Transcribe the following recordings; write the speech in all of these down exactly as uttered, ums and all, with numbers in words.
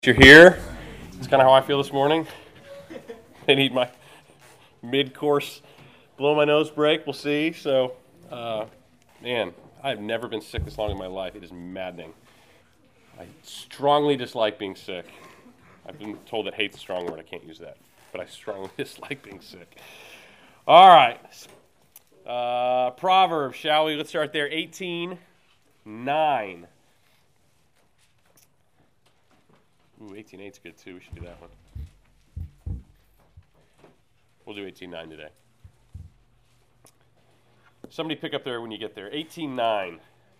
You're here. It's kind of how I feel this morning. I need my mid-course blow my nose break. We'll see. So, uh, man, I've never been sick this long in my life. It is maddening. I strongly dislike being sick. I've been told that hate's a strong word. I can't use that. But I strongly dislike being sick. All right. Uh, Proverbs, shall we? Let's start there. eighteen nine. Ooh, eighteen eight's good too. We should do that one. We'll do eighteen nine today. Somebody pick up there when you get there. eighteen nine.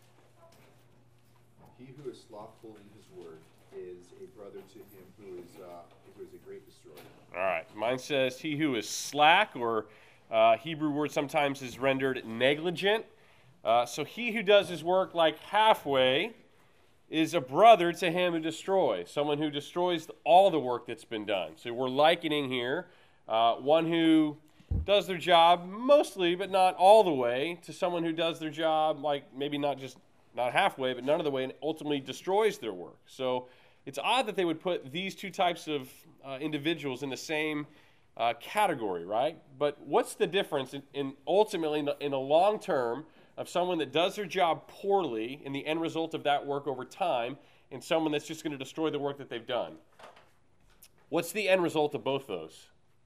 He who is slothful in his word is a brother to him who is uh, who is a great destroyer. All right. Mine says he who is slack, or uh, Hebrew word sometimes is rendered negligent. Uh, so he who does his work like halfway is a brother to him who destroys, someone who destroys all the work that's been done. So we're likening here uh, one who does their job mostly, but not all the way, to someone who does their job like maybe not just not halfway, but none of the way, and ultimately destroys their work. So it's odd that they would put these two types of uh, individuals in the same uh, category, right? But what's the difference in, in ultimately in the, in the long term of someone that does their job poorly in the end result of that work over time, and someone that's just going to destroy the work that they've done? What's the end result of both those?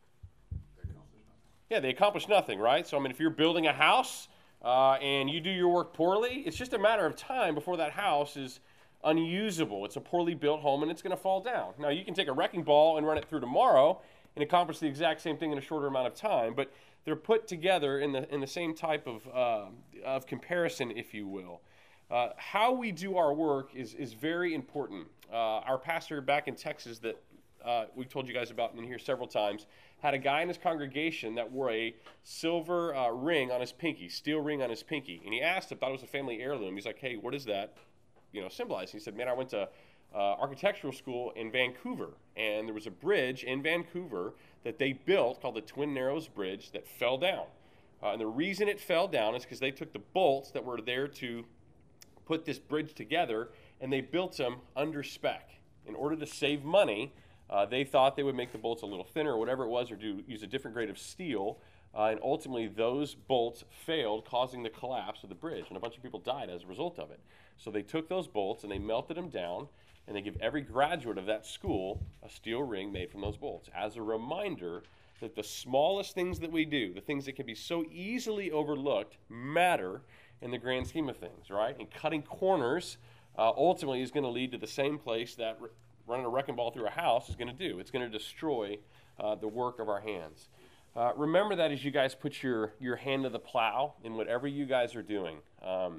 They accomplish nothing. Yeah, they accomplish nothing, right? So, I mean, if you're building a house uh, and you do your work poorly, it's just a matter of time before that house is unusable. It's a poorly built home, and it's going to fall down. Now, you can take a wrecking ball and run it through tomorrow and accomplish the exact same thing in a shorter amount of time, but they're put together in the in the same type of uh, of comparison, if you will. Uh, how we do our work is is very important. Uh, our pastor back in Texas that uh, we've told you guys about in here several times had a guy in his congregation that wore a silver uh, ring on his pinky, steel ring on his pinky, and he asked him, thought it was a family heirloom. He's like, "Hey, what does that, you know, symbolize?" He said, "Man, I went to uh, architectural school in Vancouver, and there was a bridge in Vancouver that they built called the Twin Narrows Bridge that fell down. Uh, and the reason it fell down is because they took the bolts that were there to put this bridge together, and they built them under spec. In order to save money, uh, they thought they would make the bolts a little thinner or whatever it was, or do use a different grade of steel, uh, and ultimately those bolts failed, causing the collapse of the bridge, and a bunch of people died as a result of it. So they took those bolts and they melted them down, and they give every graduate of that school a steel ring made from those bolts as a reminder that the smallest things that we do, the things that can be so easily overlooked, matter in the grand scheme of things, right? And cutting corners uh, ultimately is going to lead to the same place that r- running a wrecking ball through a house is going to do. It's going to destroy uh, the work of our hands. Uh, remember that as you guys put your, your hand to the plow in whatever you guys are doing. Um,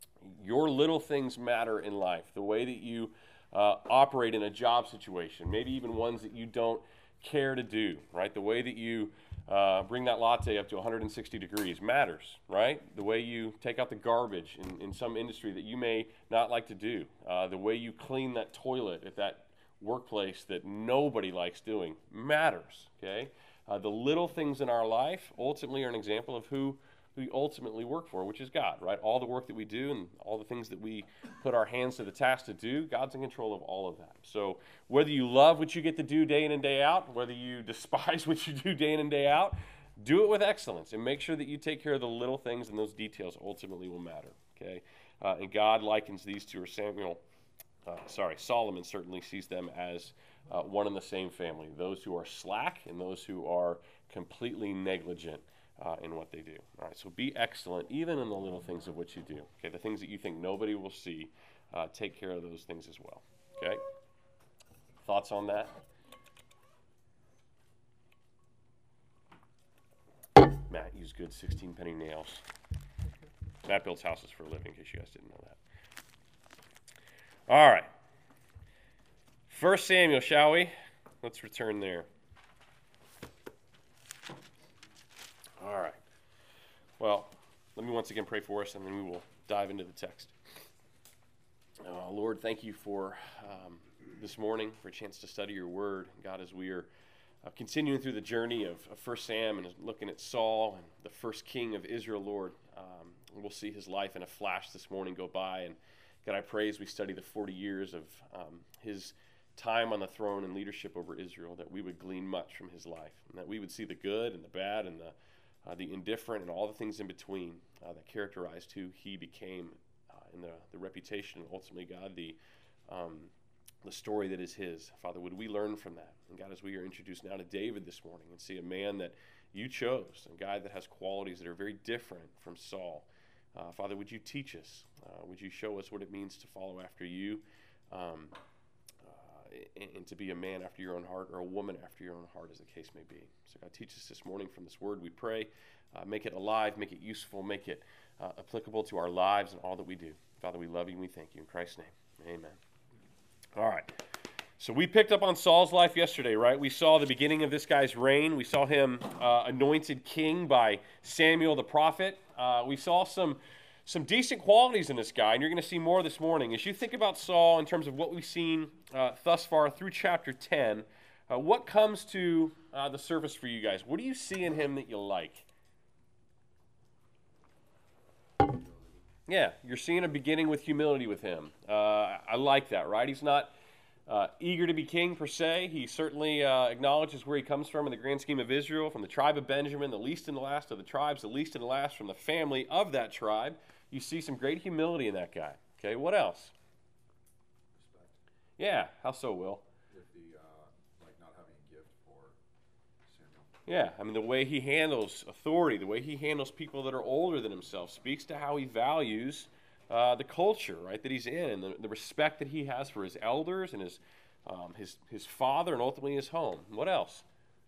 your little things matter in life. The way that you Uh, operate in a job situation, maybe even ones that you don't care to do, right? The way that you uh, bring that latte up to one hundred sixty degrees matters, right? The way you take out the garbage in, in some industry that you may not like to do, uh, the way you clean that toilet at that workplace that nobody likes doing matters, okay? Uh, the little things in our life ultimately are an example of who we ultimately work for, which is God, right? All the work that we do and all the things that we put our hands to the task to do, God's in control of all of that. So whether you love what you get to do day in and day out, whether you despise what you do day in and day out, do it with excellence and make sure that you take care of the little things, and those details ultimately will matter, okay? Uh, and God likens these two, or Samuel, uh, sorry, Solomon certainly sees them as uh, one and the same family, those who are slack and those who are completely negligent Uh, in what they do. All right, so be excellent even in the little things of what you do. Okay, the things that you think nobody will see, uh, take care of those things as well. Okay, thoughts on that? Matt used good sixteen penny nails. Matt builds houses for a living, in case you guys didn't know that. All right, First Samuel, shall we? Let's return there. All right. Well, let me once again pray for us, and then we will dive into the text. Uh, Lord, thank you for um, this morning, for a chance to study your word. God, as we are uh, continuing through the journey of, of First Sam and looking at Saul and the first king of Israel, Lord, um, we'll see his life in a flash this morning go by. And God, I pray as we study the forty years of um, his time on the throne and leadership over Israel, that we would glean much from his life, and that we would see the good and the bad and the uh, the indifferent and all the things in between uh, that characterized who he became uh, in the, the reputation and ultimately, God, the um, the story that is his. Father, would we learn from that? And God, as we are introduced now to David this morning and see a man that you chose, a guy that has qualities that are very different from Saul, uh, Father, would you teach us? Uh, would you show us what it means to follow after you? Um, And, and to be a man after your own heart, or a woman after your own heart, as the case may be. So God, teach us this morning from this word, we pray. Uh, make it alive, make it useful, make it uh, applicable to our lives and all that we do. Father, we love you and we thank you. In Christ's name, amen. All right. So we picked up on Saul's life yesterday, right? We saw the beginning of this guy's reign. We saw him uh, anointed king by Samuel the prophet. Uh, we saw some... Some decent qualities in this guy, and you're going to see more this morning. As you think about Saul in terms of what we've seen uh, thus far through chapter ten, uh, what comes to uh, the surface for you guys? What do you see in him that you like? Yeah, you're seeing a beginning with humility with him. Uh, I like that, right? He's not uh, eager to be king per se. He certainly uh, acknowledges where he comes from in the grand scheme of Israel, from the tribe of Benjamin, the least and the last of the tribes, the least and the last from the family of that tribe. You see some great humility in that guy. Okay, what else? Respect. Yeah, how so, Will? With the, uh, like not having a gift for Samuel. Yeah, I mean, the way he handles authority, the way he handles people that are older than himself, speaks to how he values uh, the culture, right, that he's in, and the, the respect that he has for his elders and his, um, his, his father and ultimately his home. What else?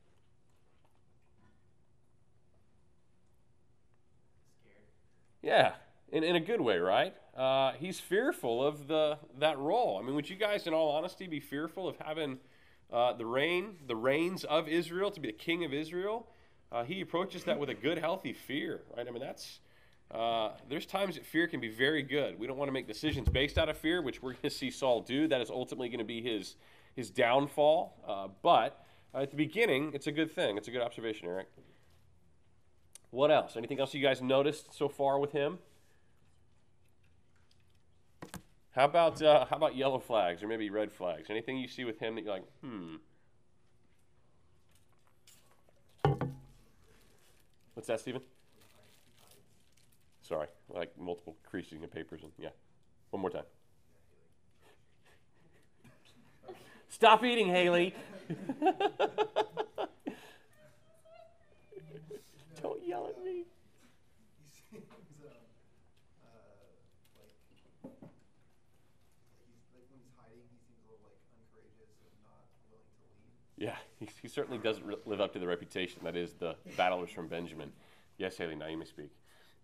Scared. Yeah. In, in a good way, right? Uh, he's fearful of the that role. I mean, would you guys, in all honesty, be fearful of having uh, the reign, the reigns of Israel, to be the king of Israel? Uh, he approaches that with a good, healthy fear, right? I mean, that's uh, there's times that fear can be very good. We don't want to make decisions based out of fear, which we're going to see Saul do. That is ultimately going to be his his downfall. Uh, but uh, at the beginning, it's a good thing. It's a good observation, Eric. What else? Anything else you guys noticed so far with him? How about uh, how about yellow flags or maybe red flags? Anything you see with him that you're like, hmm. What's that, Stephen? Sorry, like multiple creasing of papers and yeah. One more time. Stop eating, Haley. Don't yell at me. He seems um, uh, like he's like when he's hiding, he seems a little like uncourageous and not willing to lead. Yeah, he, he certainly doesn't re- live up to the reputation that is the battlers from Benjamin. Yes, Haley, now you may speak.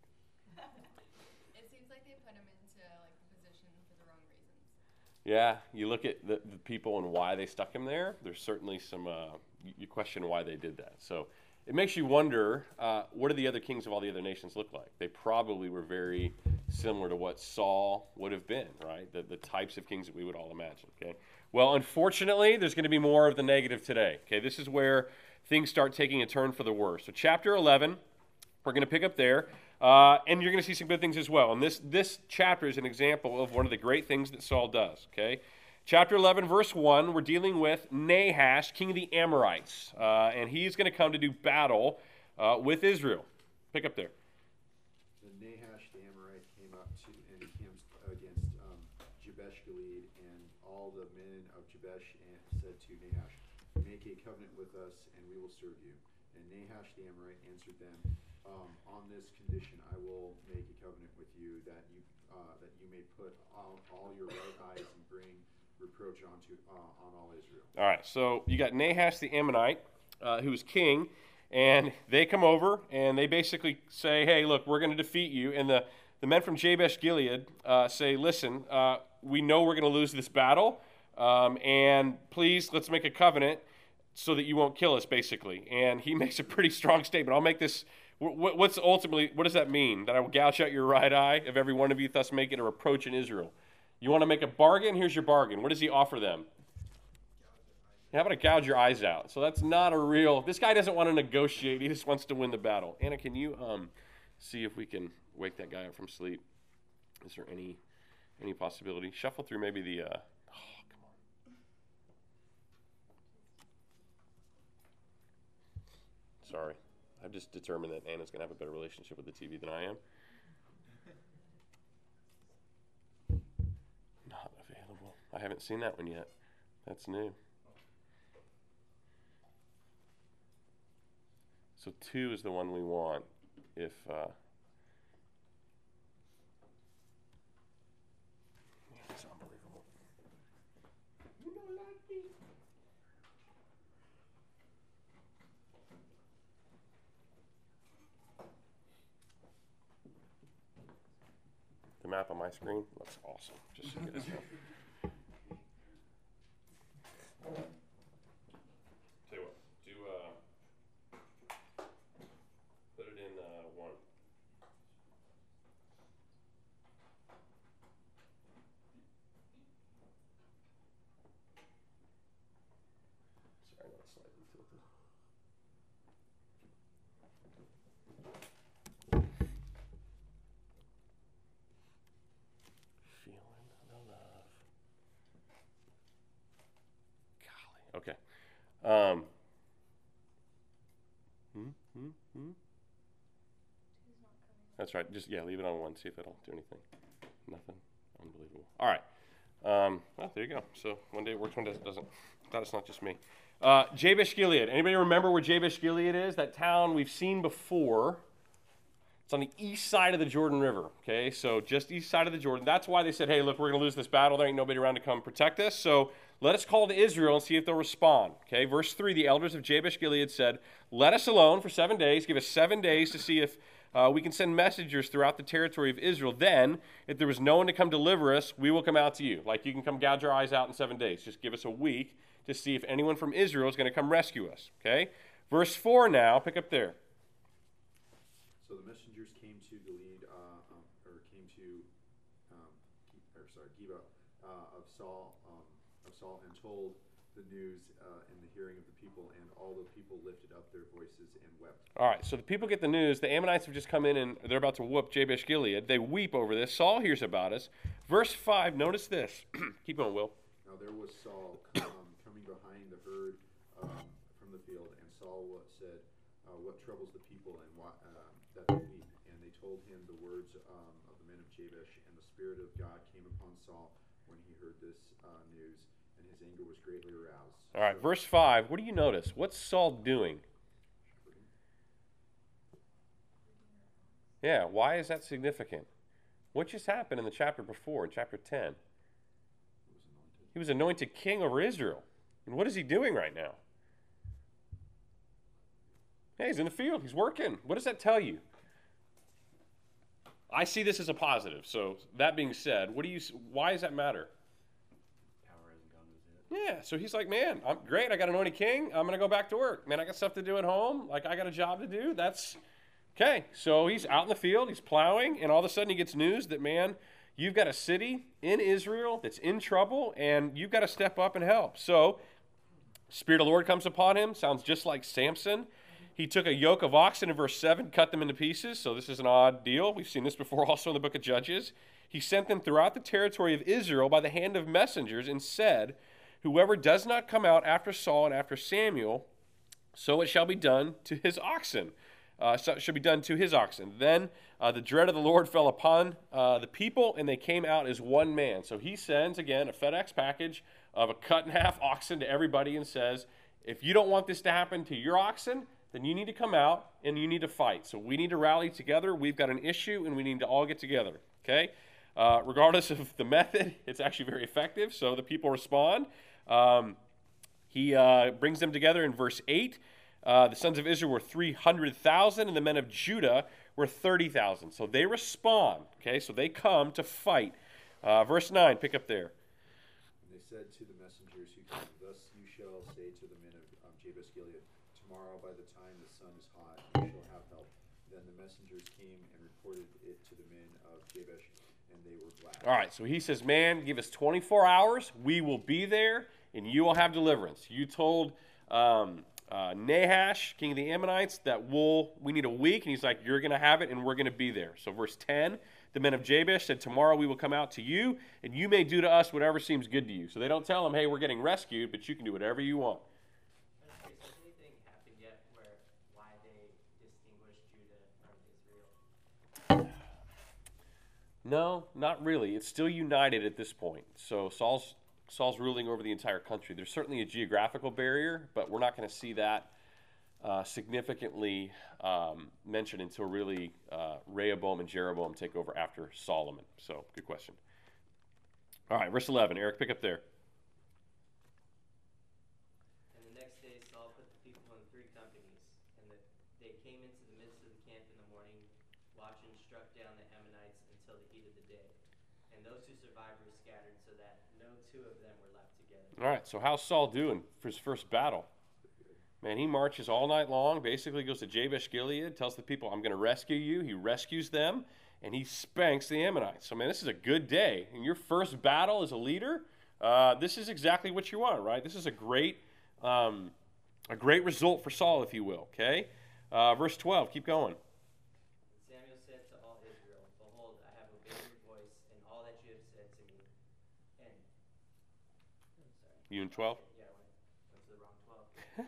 It seems like they put him into like the position for the wrong reasons. Yeah, you look at the, the people and why they stuck him there. There's certainly some, uh, you, you question why they did that. So it makes you wonder, uh, what do the other kings of all the other nations look like? They probably were very similar to what Saul would have been, right? The, the types of kings that we would all imagine, okay? Well, unfortunately, there's going to be more of the negative today, okay? This is where things start taking a turn for the worse. So chapter eleven, we're going to pick up there, uh, and you're going to see some good things as well. And this, this chapter is an example of one of the great things that Saul does, okay? Chapter eleven, verse one, we're dealing with Nahash, king of the Amorites, uh, and he's going to come to do battle uh, with Israel. Pick up there. The Nahash the Amorite came up to and encamped against um, Jabesh Gilead, and all the men of Jabesh and said to Nahash, "Make a covenant with us, and we will serve you." And Nahash the Amorite answered them, um, "On this condition, I will make a covenant with you that you uh, that you may put all, all your right eyes and bring reproach onto uh, on all Israel." All right, so you got Nahash the Ammonite, uh, who is king, and they come over, and they basically say, hey, look, we're going to defeat you. And the, the men from Jabesh Gilead uh, say, listen, uh, we know we're going to lose this battle, um, and please, let's make a covenant so that you won't kill us, basically. And he makes a pretty strong statement. I'll make this, what's ultimately, what does that mean? That I will gouge out your right eye of every one of you, thus make it a reproach in Israel. You want to make a bargain? Here's your bargain. What does he offer them? How about to gouge your eyes out? So that's not a real, this guy doesn't want to negotiate. He just wants to win the battle. Anna, can you um, see if we can wake that guy up from sleep? Is there any any possibility? Shuffle through maybe the, uh, oh, come on. Sorry. I've just determined that Anna's going to have a better relationship with the T V than I am. Not available. I haven't seen that one yet. That's new. So two is the one we want. If uh, it's unbelievable. You don't like me. The map on my screen looks awesome. Just so you get a sense. Tell you what, do uh, put it in uh, one. Sorry, not slightly tilted. Feeling the love. Golly. Okay. Um. Hmm, hmm, hmm. That's right. Just, yeah, leave it on one. See if it'll do anything. Nothing. Unbelievable. All right. Um, well, there you go. So one day it works, one day it doesn't. Glad it's not just me. Uh, Jabesh Gilead. Anybody remember where Jabesh Gilead is? That town we've seen before. It's on the east side of the Jordan River, okay? So just east side of the Jordan. That's why they said, hey, look, we're going to lose this battle. There ain't nobody around to come protect us. So let us call to Israel and see if they'll respond, okay? Verse three, the elders of Jabesh Gilead said, let us alone for seven days. Give us seven days to see if uh, we can send messengers throughout the territory of Israel. Then, if there was no one to come deliver us, we will come out to you. Like you can come gouge your eyes out in seven days. Just give us a week to see if anyone from Israel is going to come rescue us, okay? Verse four now, pick up there. So the messengers came to Gilead, uh, um, or came to, um, or sorry, Gibeah uh, of Saul, um, of Saul, and told the news uh, in the hearing of the people, and all the people lifted up their voices and wept. All right, so the people get the news. The Ammonites have just come in and they're about to whoop Jabesh Gilead. They weep over this. Saul hears about us. Verse five, notice this. Keep going, Will. Now there was Saul um, coming behind the herd um, from the field, and Saul wa- said, uh, "What troubles the people, and why, um, that they weep?" And they told him the words um, of the men of Jabesh, and the Spirit of God came upon Saul when he heard this uh, news, and his anger was greatly aroused. All right, So- verse five. What do you notice? What's Saul doing? Yeah, why is that significant? What just happened in the chapter before, in chapter ten? He was anointed king over Israel. And what is he doing right now? Hey, he's in the field. He's working. What does that tell you? I see this as a positive. So that being said, what do you? Why does that matter? Power hasn't gone to his head. Yeah, so he's like, man, I'm great. I got anointed king. I'm going to go back to work. Man, I got stuff to do at home. Like, I got a job to do. That's okay. So he's out in the field. He's plowing. And all of a sudden he gets news that, man, you've got a city in Israel that's in trouble, and you've got to step up and help. So Spirit of the Lord comes upon him. Sounds just like Samson. He took a yoke of oxen in verse seven, cut them into pieces. So this is an odd deal. We've seen this before also in the book of Judges. He sent them throughout the territory of Israel by the hand of messengers and said, whoever does not come out after Saul and after Samuel, so it shall be done to his oxen. Uh, so it should be done to his oxen. Then uh, the dread of the Lord fell upon uh, the people, and they came out as one man. So he sends, again, a FedEx package of a cut-in-half oxen to everybody and says, if you don't want this to happen to your oxen, then you need to come out and you need to fight. So we need to rally together. We've got an issue, and we need to all get together, okay? Uh, regardless of the method, it's actually very effective, so the people respond. Um, he uh, brings them together in verse eight. Uh, the sons of Israel were three hundred thousand, and the men of Judah were thirty thousand. So they respond, okay? So they come to fight. Uh, verse nine, pick up there. And they said to the messengers who came, thus you shall say to the men of um, Jabesh Gilead, tomorrow by the time the sun is hot, you shall have help. Then the messengers came and reported it to the men of Jabesh, and they were glad. All right, so he says, man, give us twenty-four hours. We will be there, and you will have deliverance. You told um, uh, Nahash, king of the Ammonites, that we'll, we need a week, and he's like, you're going to have it, and we're going to be there. So verse ten, the men of Jabesh said, tomorrow we will come out to you, and you may do to us whatever seems good to you. So they don't tell him, hey, we're getting rescued, but you can do whatever you want. Has anything happened yet where why No, not really. It's still united at this point. So Saul's Saul's ruling over the entire country. There's certainly a geographical barrier, but we're not going to see that uh, significantly um, mentioned until really uh, Rehoboam and Jeroboam take over after Solomon. So, good question. All right, verse eleven. Eric, pick up there. And the next day Saul put the people in three companies, and the, they came into the midst of the camp in the morning watch and struck down the Ammonites until the heat of the day. And those who survived were scattered, so that no two of them were left together. All right, so how's Saul doing for his first battle? Man, he marches all night long, basically goes to Jabesh Gilead, tells the people, I'm going to rescue you. He rescues them, and he spanks the Ammonites. So, man, this is a good day. In your first battle as a leader, uh, this is exactly what you want, right? This is a great um, a great result for Saul, if you will, okay? Uh, verse twelve, keep going. And Samuel said to all Israel, behold, I have obeyed your voice and all that you have said to me. And, I'm sorry. You in twelve? Yeah, I went, went to the wrong twelve.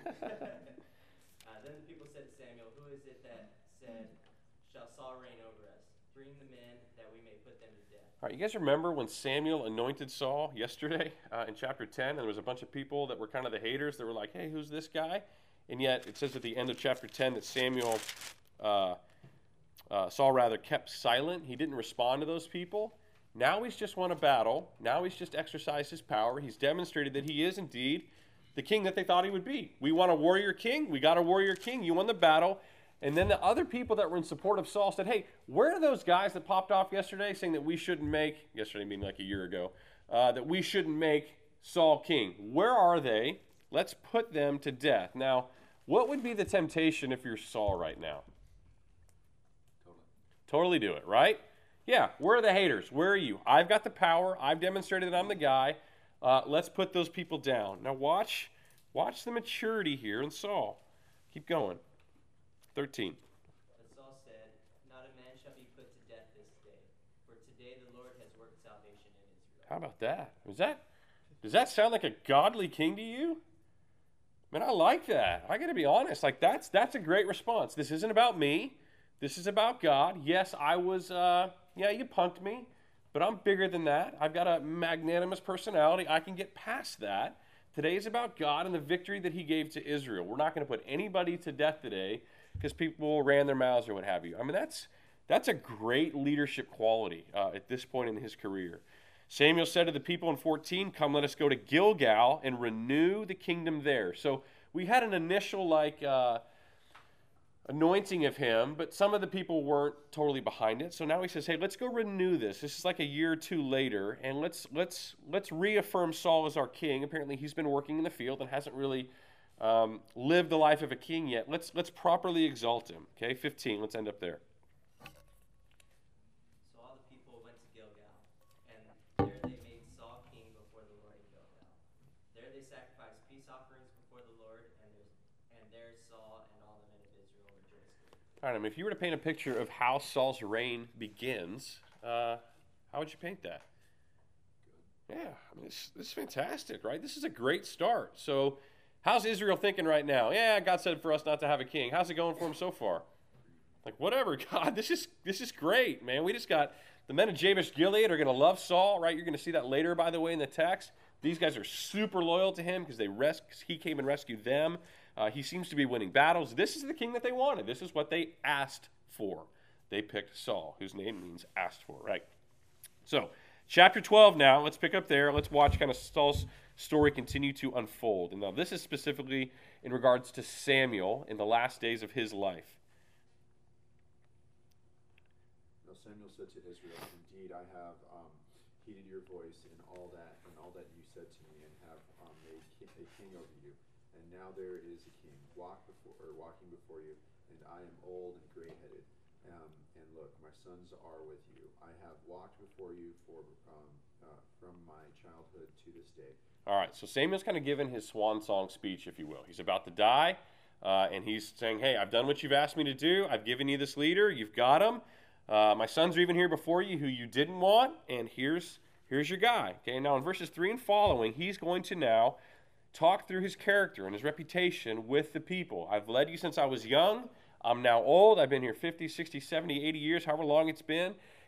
uh, then the people said to Samuel, who is it that said, shall Saul reign over us? Bring them in that we may put them to death. All right, you guys remember when Samuel anointed Saul yesterday uh, in chapter ten, and there was a bunch of people that were kind of the haters that were like, hey, who's this guy? And yet it says at the end of chapter ten that Samuel, uh, uh, Saul rather, kept silent. He didn't respond to those people. Now he's just won a battle. Now he's just exercised his power. He's demonstrated that he is indeed the king that they thought he would be. We want a warrior king. We got a warrior king. You won the battle. And then the other people that were in support of Saul said, hey, where are those guys that popped off yesterday saying that we shouldn't make, yesterday meaning like a year ago, uh, that we shouldn't make Saul king? Where are they? Let's put them to death. Now, what would be the temptation if you're Saul right now? Totally. Totally do it, right? Yeah, where are the haters? Where are you? I've got the power. I've demonstrated that I'm the guy. Uh, let's put those people down. Now watch, watch the maturity here in Saul. Keep going. thirteen. But Saul said, not a man shall be put to death this day, for today the Lord has worked salvation in Israel. How about that? Is that does that sound like a godly king to you? Man, I like that. I got to be honest. Like that's that's a great response. This isn't about me. This is about God. Yes, I was. Uh, yeah, you punked me, but I'm bigger than that. I've got a magnanimous personality. I can get past that. Today is about God and the victory that He gave to Israel. We're not going to put anybody to death today because people ran their mouths or what have you. I mean, that's that's a great leadership quality uh, at this point in his career. Samuel said to the people in fourteen, come, let us go to Gilgal and renew the kingdom there. So we had an initial like uh, anointing of him, but some of the people weren't totally behind it. So now he says, hey, let's go renew this. This is like a year or two later, and let's let's let's reaffirm Saul as our king. Apparently he's been working in the field and hasn't really um, lived the life of a king yet. Let's let's properly exalt him. Okay, fifteen. Let's end up there. So all the people went to Gilgal, and there they made Saul king before the Lord at Gilgal. There they sacrificed peace offerings before the Lord, and there, and there Saul and all the men of Israel rejoiced. All right, I mean, if you were to paint a picture of how Saul's reign begins, uh, how would you paint that? Yeah, I mean, this, this is fantastic, right? This is a great start. So how's Israel thinking right now? Yeah, God said for us not to have a king. How's it going for him so far? Like, whatever, God, this is this is great, man. We just got the men of Jabesh Gilead are going to love Saul, right? You're going to see that later, by the way, in the text. These guys are super loyal to him because they res- he came and rescued them. Uh, he seems to be winning battles. This is the king that they wanted. This is what they asked for. They picked Saul, whose name means asked for, right? So, chapter twelve now. Let's pick up there. Let's watch kind of Saul's story continue to unfold. And now this is specifically in regards to Samuel in the last days of his life. Now Samuel said to Israel, indeed I have um, heeded your voice in all that and all that you said to me, and have um, made ki- a king over you. And now there is a king walk before or walking before you, and I am old and gray-headed. Um, and look, my sons are with you. I have walked before you for um, uh, from my childhood to this day. All right, so Samuel's kind of given his swan song speech, if you will. He's about to die, uh, and he's saying, hey, I've done what you've asked me to do. I've given you this leader. You've got him. Uh, my sons are even here before you who you didn't want, and here's here's your guy. Okay, now in verses three and following, he's going to now talk through his character and his reputation with the people. I've led you since I was young. I'm now old. I've been here fifty, sixty, seventy, eighty years, however long it's been.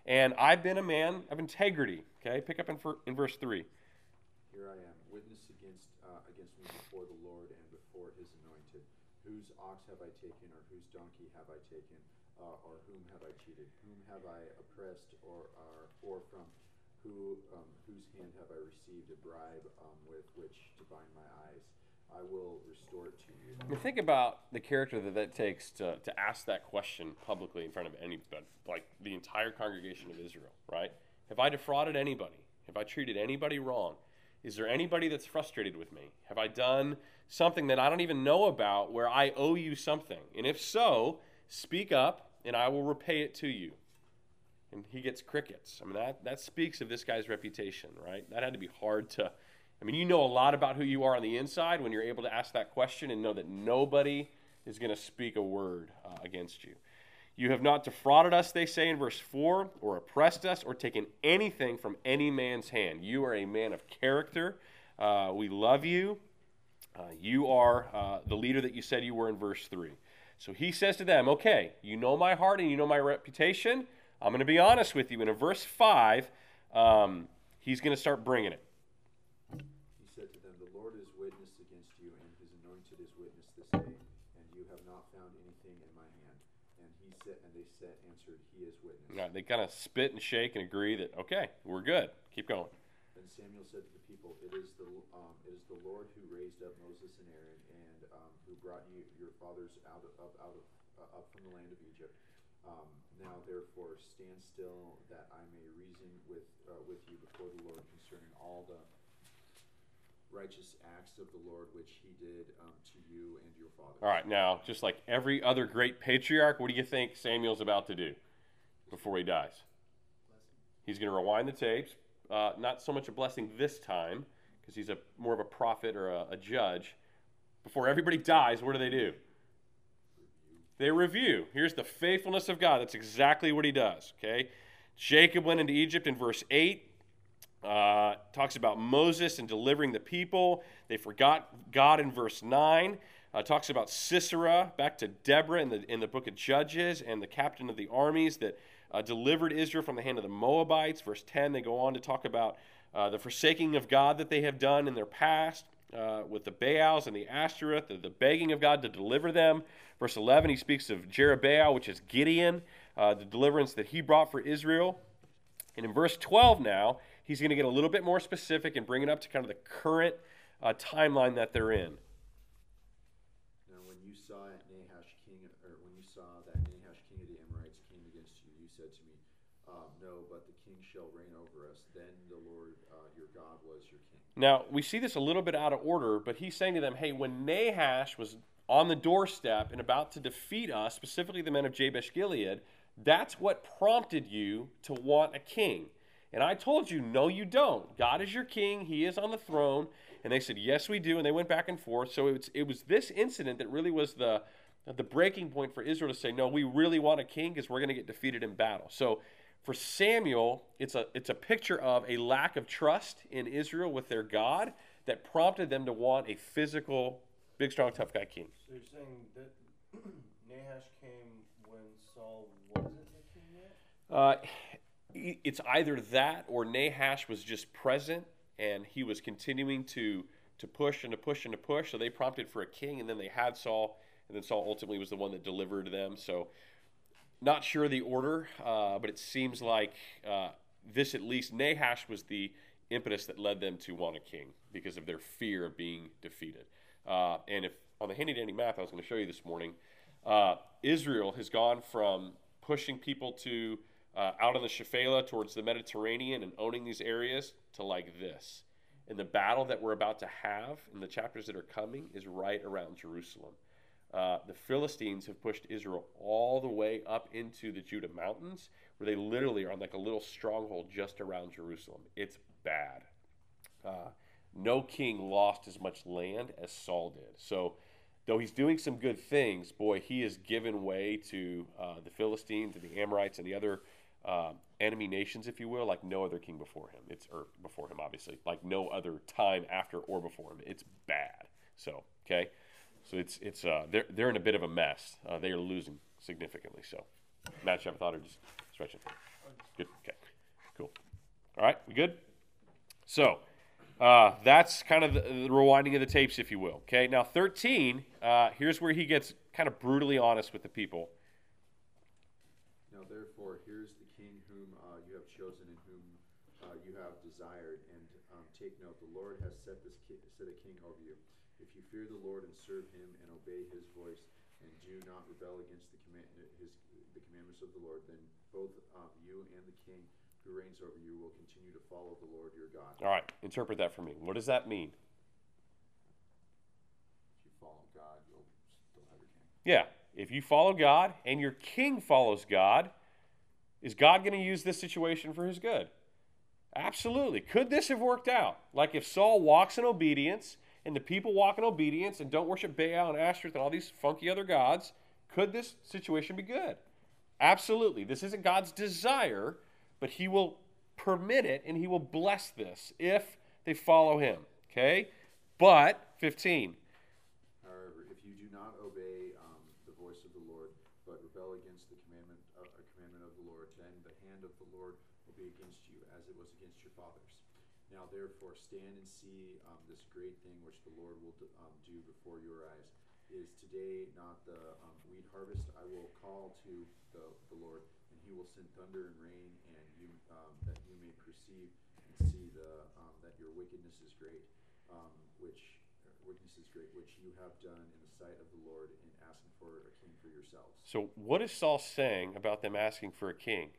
and I've been a man of integrity. Okay, pick up in, for, in verse three. Here I am, witness against uh, against me before the Lord and before his anointed. Whose ox have I taken, or whose donkey have I taken, uh, or whom have I cheated? Whom have I oppressed, or, or, or from who um, whose hand have I received a bribe um, with which to bind my eyes? I will restore it to you. Now think about the character that that takes to, to ask that question publicly in front of anybody, like the entire congregation of Israel, right? Have I defrauded anybody? Have I treated anybody wrong? Is there anybody that's frustrated with me? Have I done something that I don't even know about where I owe you something? And if so, speak up and I will repay it to you. And he gets crickets. I mean, that, that speaks of this guy's reputation, right? That had to be hard to... I mean, you know a lot about who you are on the inside when you're able to ask that question and know that nobody is going to speak a word uh, against you. You have not defrauded us, they say in verse four, or oppressed us, or taken anything from any man's hand. You are a man of character. Uh, we love you. Uh, you are uh, the leader that you said you were in verse three. So he says to them, okay, you know my heart and you know my reputation. I'm going to be honest with you. And in verse five, um, he's going to start bringing it. He said to them, the Lord is witness against you, and his anointed is witness this day, and you have not found anything in my hand. And he said, and they said, answered, he is witness. Yeah, they kind of spit and shake and agree that, okay, we're good. Keep going. Then Samuel said to the people, it is the um, it is the Lord who raised up Moses and Aaron, and um, who brought you your fathers out of up, out of uh, up from the land of Egypt. Um, now therefore stand still, that I may reason with uh, with you before the Lord concerning all the righteous acts of the Lord which he did um, to you and your fathers. All right, now, just like every other great patriarch, what do you think Samuel's about to do before he dies? He's going to rewind the tapes. Uh, not so much a blessing this time, because he's a more of a prophet or a, a judge. Before everybody dies, what do they do? They review. Here's the faithfulness of God. That's exactly what he does. Okay, Jacob went into Egypt in verse eight. Uh, talks about Moses and delivering the people. They forgot God in verse nine. Uh, talks about Sisera, back to Deborah in the in the book of Judges, and the captain of the armies that uh, delivered Israel from the hand of the Moabites. Verse ten, they go on to talk about uh, the forsaking of God that they have done in their past uh, with the Baals and the Ashtoreth, the, the begging of God to deliver them. Verse eleven, he speaks of Jerubbaal, which is Gideon, uh, the deliverance that he brought for Israel. And in verse twelve now, he's going to get a little bit more specific and bring it up to kind of the current uh, timeline that they're in. Now, when you saw Nahash king, or when you saw that Nahash king of the Amorites came against you, you said to me, um, "No, but the king shall reign over us." Then the Lord uh, your God was your king. Now we see this a little bit out of order, but he's saying to them, "Hey, when Nahash was on the doorstep and about to defeat us, specifically the men of Jabesh Gilead, that's what prompted you to want a king." And I told you, no, you don't. God is your king. He is on the throne. And they said, yes, we do. And they went back and forth. So it was, it was this incident that really was the, the breaking point for Israel to say, no, we really want a king because we're going to get defeated in battle. So for Samuel, it's a, it's a picture of a lack of trust in Israel with their God that prompted them to want a physical, big, strong, tough guy king. So you're saying that Nahash came when Saul wasn't the king yet? Uh, it's either that or Nahash was just present and he was continuing to to push and to push and to push. So they prompted for a king, and then they had Saul, and then Saul ultimately was the one that delivered them. So not sure the order, uh, but it seems like uh, this, at least, Nahash was the impetus that led them to want a king because of their fear of being defeated. Uh, and if on the handy-dandy map I was going to show you this morning, uh, Israel has gone from pushing people to Uh, out on the Shephelah towards the Mediterranean and owning these areas to like this. And the battle that we're about to have in the chapters that are coming is right around Jerusalem. Uh, the Philistines have pushed Israel all the way up into the Judah Mountains, where they literally are on like a little stronghold just around Jerusalem. It's bad. Uh, no king lost as much land as Saul did. So though he's doing some good things, boy, he has given way to uh, the Philistines and the Amorites and the other Uh, enemy nations, if you will, like no other king before him. It's or before him, obviously, like no other time after or before him. It's bad. So, okay, so it's it's uh, they're they're in a bit of a mess. Uh, they are losing significantly. So, Matt, you have a thought or just Stretching. Good. Okay. Cool. All right. We good? So uh, that's kind of the, the rewinding of the tapes, if you will. Okay. Now thirteen. Uh, here's where he gets kind of brutally honest with the people. Now therefore, here's the king whom uh, you have chosen and whom uh, you have desired. And um, take note, the Lord has set this ki- set a king over you. If you fear the Lord and serve Him and obey His voice and do not rebel against the command His the commandments of the Lord, then both um, you and the king who reigns over you will continue to follow the Lord your God. All right. Interpret that for me. What does that mean? If you follow God, you'll still have your king. Yeah. If you follow God and your king follows God, is God going to use this situation for His good? Absolutely. Could this have worked out? Like if Saul walks in obedience and the people walk in obedience and don't worship Baal and Ashtoreth and all these funky other gods, could this situation be good? Absolutely. This isn't God's desire, but He will permit it and He will bless this if they follow Him. Okay? But, fifteen. However, if you do not obey um, the voice of the Lord, but rebel against the commandment, uh, a commandment of the Lord, then the hand of the Lord will be against you, as it was against your fathers. Now therefore stand and see um, this great thing which the Lord will do, um, do before your eyes. Is today not the um, wheat harvest? I will call to the, the Lord, and He will send thunder and rain, and you um, that you may perceive and see the um, that your wickedness is great, um, which uh, wickedness is great, which you have done in the sight of the Lord in asking for a king for yourselves. So what is Saul saying about them asking for a king?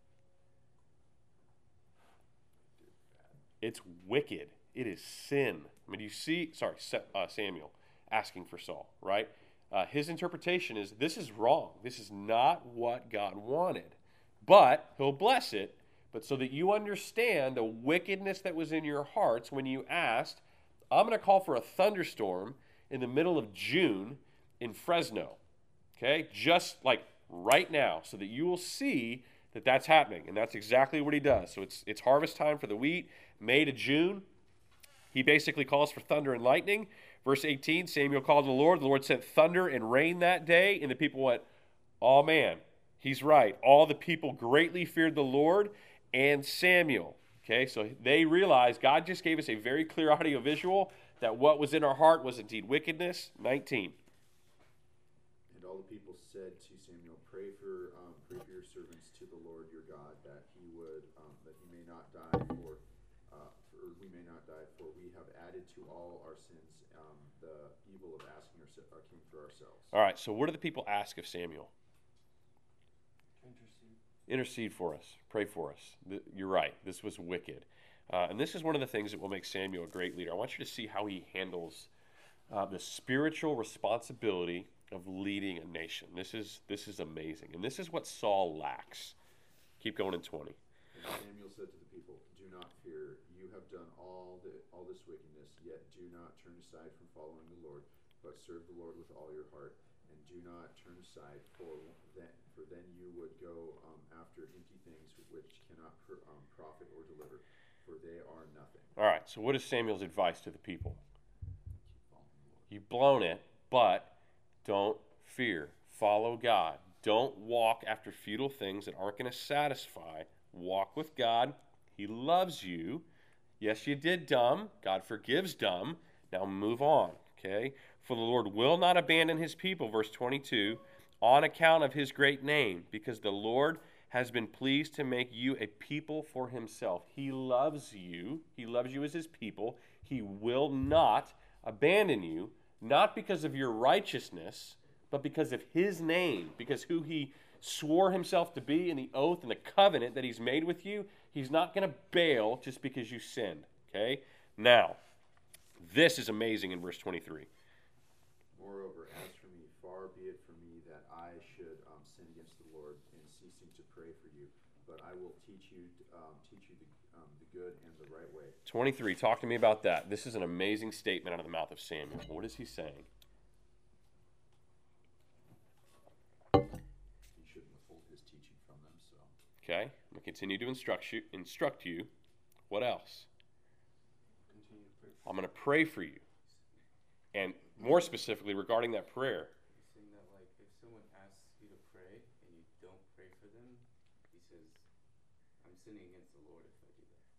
It's wicked. It is sin. I mean, you see, sorry, uh, Samuel asking for Saul, right? Uh, his interpretation is this is wrong. This is not what God wanted. But He'll bless it, but so that you understand the wickedness that was in your hearts when you asked, I'm going to call for a thunderstorm in the middle of June in Fresno, okay? Just like right now, so that you will see that that's happening, and that's exactly what He does. So it's it's harvest time for the wheat, May to June. He basically calls for thunder and lightning. Verse eighteen, Samuel called the Lord. The Lord sent thunder and rain that day, and the people went, oh man, he's right. All the people greatly feared the Lord and Samuel. Okay, so they realized God just gave us a very clear audio visual that what was in our heart was indeed wickedness. nineteen. And all the people said to Samuel, Pray for um, pray for your servants to the Lord your God, that He would um, that He may not die for, uh, for we may not die, for we have added to all our sins um, the evil of asking our, our king for ourselves. All right, so what do the people ask of Samuel? Intercede. Intercede for us. Pray for us. Th- You're right. This was wicked. Uh, and this is one of the things that will make Samuel a great leader. I want you to see how he handles uh, the spiritual responsibility of leading a nation. This is this is amazing. And this is what Saul lacks. Keep going in twenty. And Samuel said to the people, Do not fear. You have done all the all this wickedness, yet do not turn aside from following the Lord, but serve the Lord with all your heart, and do not turn aside, for then, for then you would go um, after empty things which cannot pr- um, profit or deliver, for they are nothing. All right, so what is Samuel's advice to the people? Keep following the Lord. You've blown it, but don't fear. Follow God. Don't walk after futile things that aren't going to satisfy. Walk with God. He loves you. Yes, you did dumb. God forgives dumb. Now move on, okay? For the Lord will not abandon His people, verse twenty-two, on account of His great name, because the Lord has been pleased to make you a people for Himself. He loves you. He loves you as His people. He will not abandon you, not because of your righteousness, but because of His name, because who He swore Himself to be in the oath and the covenant that He's made with you. He's not going to bail just because you sinned, okay? Now, this is amazing in verse twenty-three. Moreover, as for me, far be it from me that I should um, sin against the Lord in ceasing to pray for you, but I will teach you um, teach you the, um, the good and the right way. twenty-three, talk to me about that. This is an amazing statement out of the mouth of Samuel. What is he saying? He shouldn't withhold his teaching from them. So Okay, I'm going to continue to instruct you. Instruct you. What else? Continue to pray. I'm going to pray for you. And more specifically regarding that prayer. He's saying that, like, if someone asks you to pray and you don't pray for them, he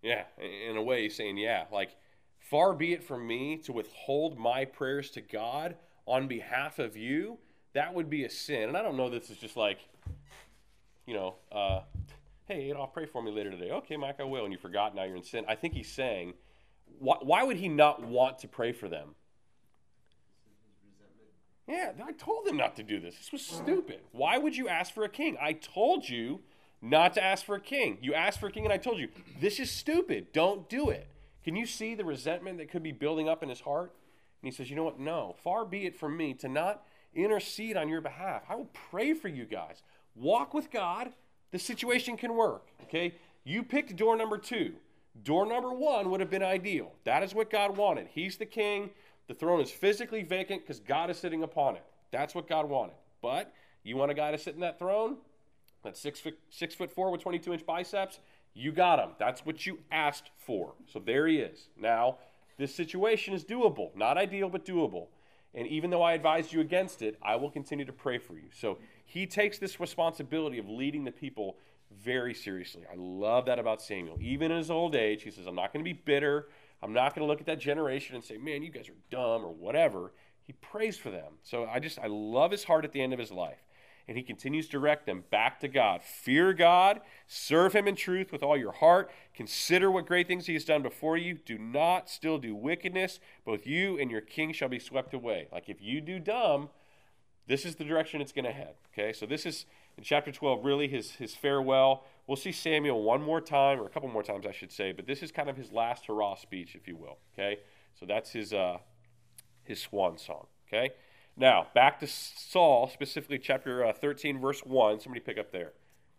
Yeah, in a way, he's saying, yeah, like, far be it from me to withhold my prayers to God on behalf of you. That would be a sin. And I don't know this is just like, you know, uh, hey, Adolf, pray for me later today. Okay, Mike, I will. And you forgot, now you're in sin. I think he's saying, why, why would he not want to pray for them? Yeah, I told them not to do this. This was stupid. Why would you ask for a king? I told you not to ask for a king. You asked for a king, and I told you, this is stupid. Don't do it. Can you see the resentment that could be building up in his heart? And he says, you know what? No. Far be it from me to not intercede on your behalf. I will pray for you guys. Walk with God. The situation can work, okay? You picked door number two. Door number one would have been ideal. That is what God wanted. He's the king. The throne is physically vacant because God is sitting upon it. That's what God wanted. But you want a guy to sit in that throne? That's six foot, six foot four with twenty-two inch biceps? You got him. That's what you asked for. So there he is. Now, this situation is doable. Not ideal, but doable. And even though I advised you against it, I will continue to pray for you. So he takes this responsibility of leading the people very seriously. I love that about Samuel. Even in his old age, he says, I'm not going to be bitter. I'm not going to look at that generation and say, man, you guys are dumb or whatever. He prays for them. So I just, I love his heart at the end of his life. And he continues to direct them back to God. Fear God. Serve him in truth with all your heart. Consider what great things he has done before you. Do not still do wickedness. Both you and your king shall be swept away. Like if you do dumb, this is the direction it's going to head. Okay, so this is in chapter twelve, really his, his farewell. We'll see Samuel one more time, or a couple more times, I should say. But this is kind of his last hurrah speech, if you will. Okay, so that's his uh, his swan song. Okay. Now, back to Saul, specifically chapter uh, thirteen, verse one. Somebody pick up there.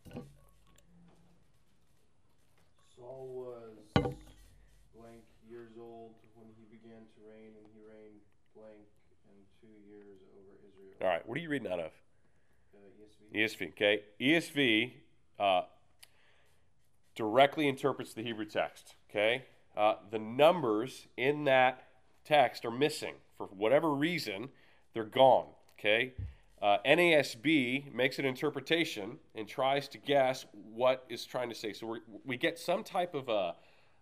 Saul was blank years old when he began to reign, and he reigned blank and two years over Israel. All right, what are you reading out of? Uh, E S V. E S V, okay. E S V uh, directly interprets the Hebrew text, okay? Uh, the numbers in that text are missing. For whatever reason, they're gone, okay? Uh, N A S B makes an interpretation and tries to guess what is trying to say. So we we get some type of a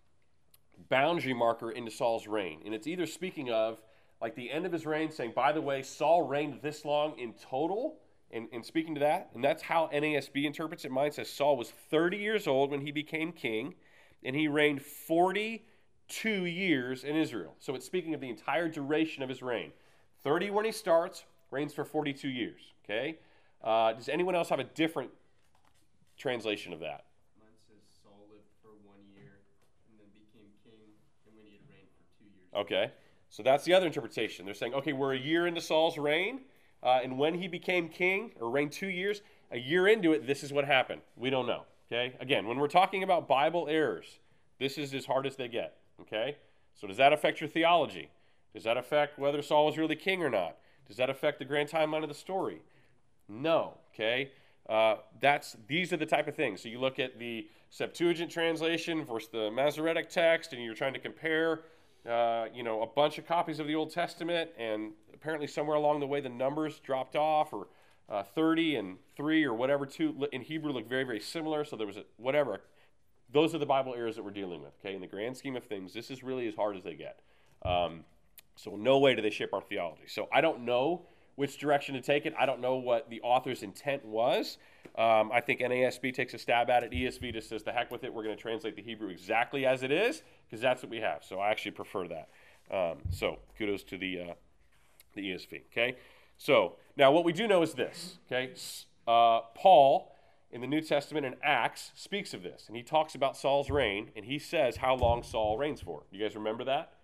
boundary marker into Saul's reign. And it's either speaking of, like, the end of his reign, saying, by the way, Saul reigned this long in total, and, and speaking to that. And that's how N A S B interprets it. Mine says Saul was thirty years old when he became king, and he reigned forty-two years in Israel. So it's speaking of the entire duration of his reign. thirty when he starts, reigns for forty-two years, okay? Uh, does anyone else have a different translation of that? Mine says Saul lived for one year and then became king, and when he had reigned for two years. Okay, so that's the other interpretation. They're saying, okay, we're a year into Saul's reign, uh, and when he became king, or reigned two years, a year into it, this is what happened. We don't know, okay? Again, when we're talking about Bible errors, this is as hard as they get, okay? So does that affect your theology? Does that affect whether Saul was really king or not? Does that affect the grand timeline of the story? No, okay? Uh, that's these are the type of things. So you look at the Septuagint translation versus the Masoretic text, and you're trying to compare, uh, you know, a bunch of copies of the Old Testament, and apparently somewhere along the way the numbers dropped off, or uh, thirty and three or whatever two in Hebrew look very, very similar. So there was a, whatever. Those are the Bible errors that we're dealing with, okay? In the grand scheme of things, this is really as hard as they get. Um, So no way do they shape our theology. So I don't know which direction to take it. I don't know what the author's intent was. Um, I think N A S B takes a stab at it. E S V just says, the heck with it. We're going to translate the Hebrew exactly as it is, because that's what we have. So I actually prefer that. Um, so kudos to the uh, the E S V. Okay. So now what we do know is this. Okay. Uh, Paul in the New Testament in Acts speaks of this, and he talks about Saul's reign, and he says how long Saul reigns for. You guys remember that?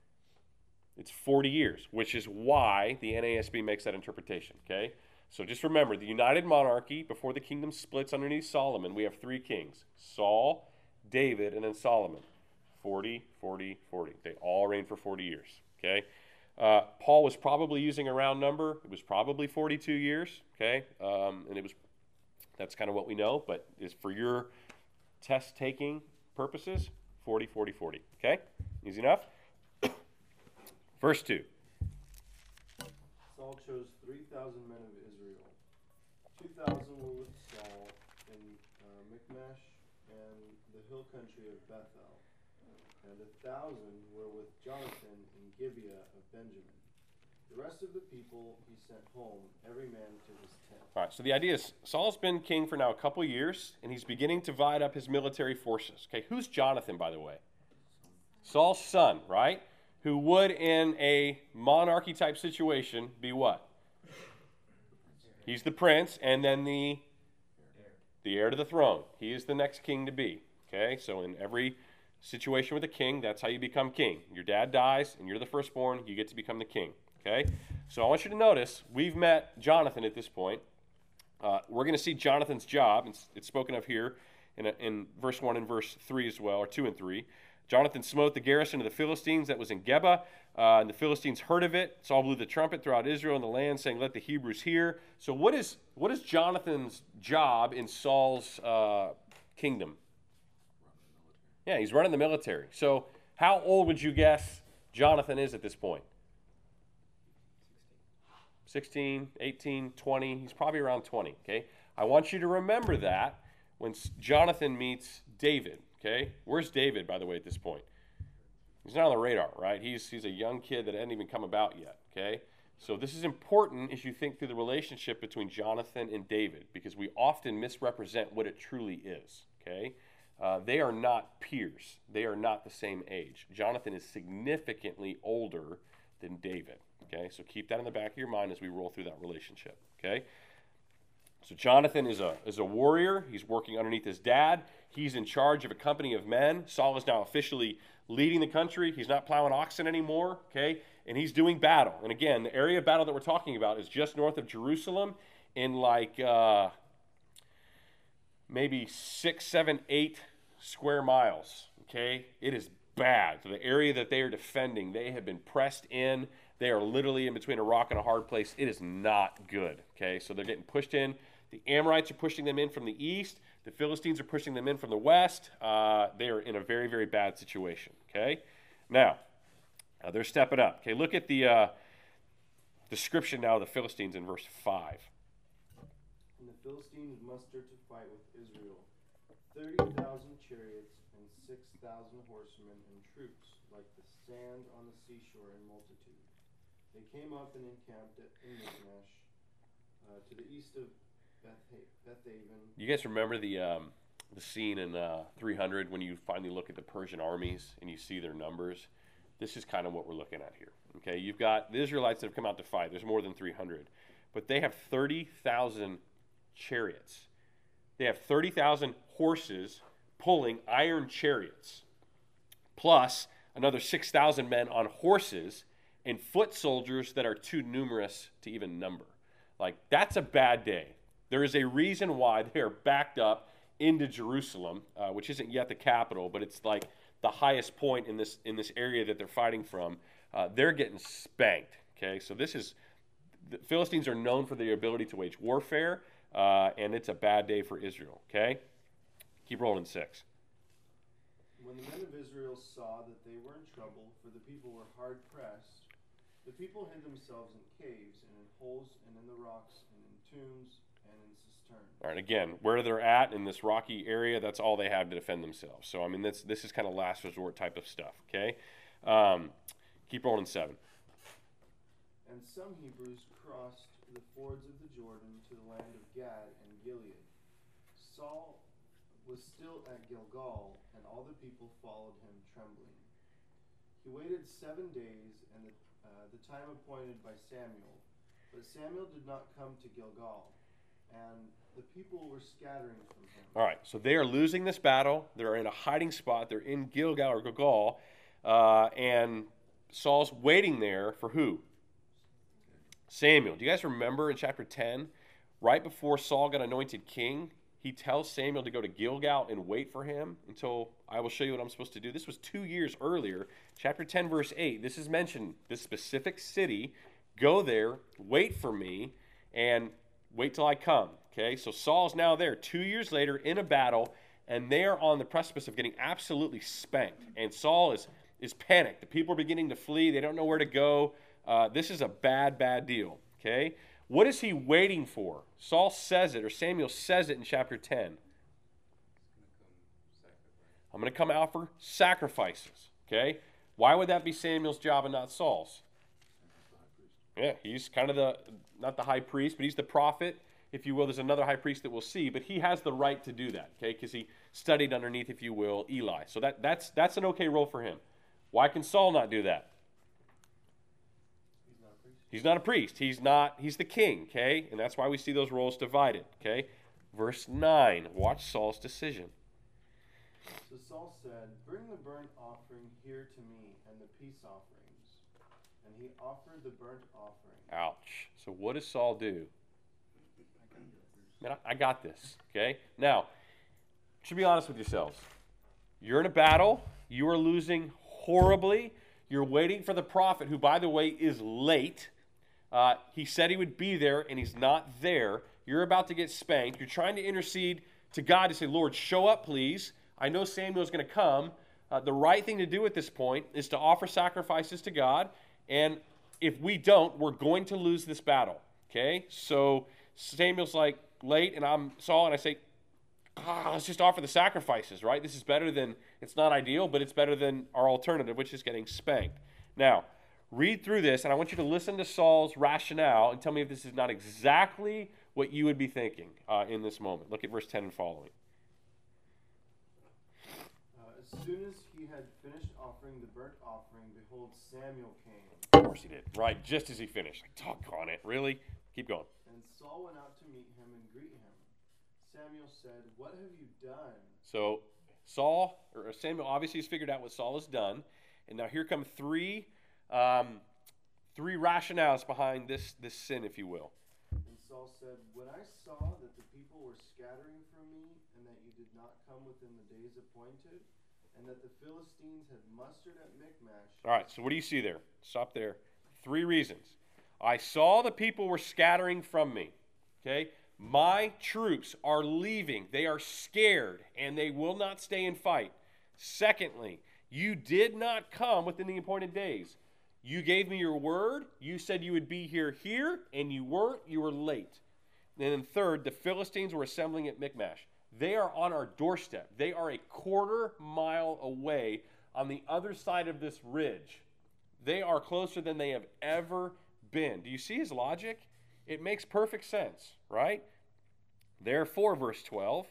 It's forty years, which is why the N A S B makes that interpretation, okay? So just remember, the united monarchy, before the kingdom splits underneath Solomon, we have three kings: Saul, David, and then Solomon. forty, forty, forty. They all reign for forty years, okay? Uh, Paul was probably using a round number. It was probably forty-two years, okay? Um, and it was, that's kind of what we know, but is for your test-taking purposes, forty, forty, forty, okay? Easy enough? Verse two. Saul chose three thousand men of Israel. two thousand were with Saul in uh, Michmash and the hill country of Bethel, and a thousand were with Jonathan in Gibeah of Benjamin. The rest of the people he sent home, every man to his tent. All right, so the idea is Saul's been king for now a couple years, and he's beginning to divide up his military forces. Okay, who's Jonathan, by the way? Saul's son, right? Who would, in a monarchy type situation, be what? He's the prince, and then the the heir to the throne. He is the next king to be. Okay, so in every situation with a king, that's how you become king. Your dad dies, and you're the firstborn. You get to become the king. Okay, so I want you to notice we've met Jonathan at this point. Uh, we're going to see Jonathan's job. It's, it's spoken of here in, a, in verse one and verse three as well, or two and three. Jonathan smote the garrison of the Philistines that was in Geba, uh, and the Philistines heard of it. Saul blew the trumpet throughout Israel and the land, saying, "Let the Hebrews hear." So what is what is Jonathan's job in Saul's uh, kingdom? Yeah, he's running the military. So how old would you guess Jonathan is at this point? sixteen, eighteen, twenty. He's probably around twenty, okay? I want you to remember that when Jonathan meets David, okay? Where's David, by the way, at this point? He's not on the radar, right? He's, he's a young kid that hadn't even come about yet, okay? So this is important as you think through the relationship between Jonathan and David, because we often misrepresent what it truly is, okay? Uh, they are not peers. They are not the same age. Jonathan is significantly older than David. Okay, so keep that in the back of your mind as we roll through that relationship. Okay, so Jonathan is a is a warrior. He's working underneath his dad. He's in charge of a company of men. Saul is now officially leading the country. He's not plowing oxen anymore. Okay, and he's doing battle. And again, the area of battle that we're talking about is just north of Jerusalem, in like uh, maybe six, seven, eight square miles. Okay, it is bad. So the area that they are defending, they have been pressed in. They are literally in between a rock and a hard place. It is not good, okay? So they're getting pushed in. The Amorites are pushing them in from the east. The Philistines are pushing them in from the west. Uh, they are in a very, very bad situation, okay? Now, uh, they're stepping up. Okay, look at the uh, description now of the Philistines in verse five. And the Philistines mustered to fight with Israel thirty thousand chariots and six thousand horsemen and troops, like the sand on the seashore in multitude. They came up and encamped at Michmash, uh, to the east of Bethaven. You guys remember the um, the scene in uh, three hundred when you finally look at the Persian armies and you see their numbers? This is kind of what we're looking at here. Okay, you've got the Israelites that have come out to fight. There's more than three hundred. But they have thirty thousand chariots. They have thirty thousand horses pulling iron chariots, plus another six thousand men on horses, and foot soldiers that are too numerous to even number. Like, that's a bad day. There is a reason why they are backed up into Jerusalem, uh, which isn't yet the capital, but it's like the highest point in this in this area that they're fighting from. Uh, they're getting spanked, okay? So this is, the Philistines are known for their ability to wage warfare, uh, and it's a bad day for Israel, okay? Keep rolling, six. When the men of Israel saw that they were in trouble, for the people were hard pressed, the people hid themselves in caves and in holes and in the rocks and in tombs and in cisterns. All right, again, where they're at in this rocky area, that's all they have to defend themselves. So, I mean, this, this is kind of last resort type of stuff, okay? Um, keep rolling, seven. And some Hebrews crossed the fords of the Jordan to the land of Gad and Gilead. Saul was still at Gilgal, and all the people followed him trembling. He waited seven days, and the Uh, the time appointed by Samuel. But Samuel did not come to Gilgal, and the people were scattering from him. All right, so they are losing this battle. They're in a hiding spot. They're in Gilgal or Gilgal, uh, and Saul's waiting there for who? Samuel. Do you guys remember in chapter ten, right before Saul got anointed king, he tells Samuel to go to Gilgal and wait for him until I will show you what I'm supposed to do. This was two years earlier. Chapter ten, verse eight. This is mentioned, this specific city. Go there, wait for me, and wait till I come. Okay, so Saul's now there two years later in a battle, and they are on the precipice of getting absolutely spanked. And Saul is, is panicked. The people are beginning to flee. They don't know where to go. Uh, this is a bad, bad deal. Okay? What is he waiting for? Saul says it, or Samuel says it in chapter ten. I'm going to come offer sacrifices. Okay? Why would that be Samuel's job and not Saul's? Yeah, he's kind of the, not the high priest, but he's the prophet, if you will. There's another high priest that we'll see, but he has the right to do that, okay, because he studied underneath, if you will, Eli. So that, that's, that's an okay role for him. Why can Saul not do that? He's not a priest. He's not a priest. He's not, he's the king, okay? And that's why we see those roles divided, okay? Verse nine, watch Saul's decision. So Saul said, "Bring the burnt offering here to me, and the peace offerings." And he offered the burnt offering. Ouch. So what does Saul do? Man, I, I got this, okay? Now, you should be honest with yourselves. You're in a battle. You are losing horribly. You're waiting for the prophet, who, by the way, is late. Uh, he said he would be there, and he's not there. You're about to get spanked. You're trying to intercede to God to say, Lord, show up, please. I know Samuel's going to come. Uh, the right thing to do at this point is to offer sacrifices to God. And if we don't, we're going to lose this battle. Okay? So Samuel's like late, and I'm Saul, and I say, ah, let's just offer the sacrifices, right? This is better than, it's not ideal, but it's better than our alternative, which is getting spanked. Now, read through this, and I want you to listen to Saul's rationale and tell me if this is not exactly what you would be thinking uh, in this moment. Look at verse ten and following. Uh, as soon as he had finished offering the burnt offering, behold, Samuel came. Of course he did. Right, just as he finished. Like, doggone it, really? Keep going. And Saul went out to meet him and greet him. Samuel said, "What have you done?" So Saul, or Samuel obviously has figured out what Saul has done. And now here come three um, three rationales behind this, this sin, if you will. And Saul said, "When I saw that the people were scattering from me, and that you did not come within the days appointed, and that the Philistines had mustered at Michmash." All right, so what do you see there? Stop there. Three reasons. I saw the people were scattering from me. Okay? My troops are leaving. They are scared, and they will not stay and fight. Secondly, you did not come within the appointed days. You gave me your word. You said you would be here here, and you weren't. You were late. And then third, the Philistines were assembling at Michmash. They are on our doorstep. They are a quarter mile away on the other side of this ridge. They are closer than they have ever been. Do you see his logic? It makes perfect sense, right? Therefore, verse twelve.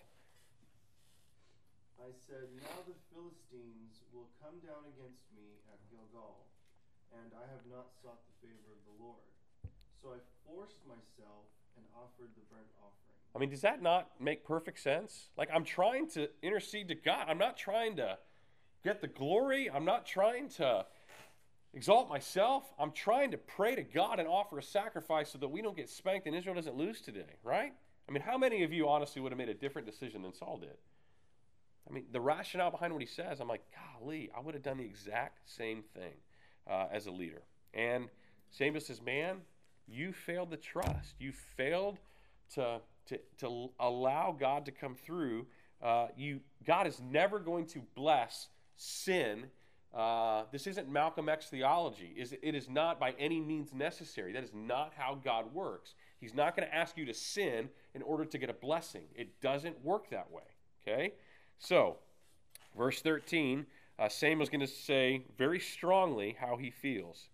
I said, "Now the Philistines will come down against me at Gilgal, and I have not sought the favor of the Lord. So I forced myself and offered the burnt offering." I mean, does that not make perfect sense? Like, I'm trying to intercede to God. I'm not trying to get the glory. I'm not trying to exalt myself. I'm trying to pray to God and offer a sacrifice so that we don't get spanked and Israel doesn't lose today, right? I mean, how many of you honestly would have made a different decision than Saul did? I mean, the rationale behind what he says, I'm like, golly, I would have done the exact same thing uh, as a leader. And Samuel says, man, you failed to trust. You failed to, to, to allow God to come through. Uh, you, God is never going to bless sin. Uh, this isn't Malcolm X theology. It is not by any means necessary. That is not how God works. He's not going to ask you to sin in order to get a blessing. It doesn't work that way, okay? So, verse thirteen, uh, Samuel's going to say very strongly how he feels.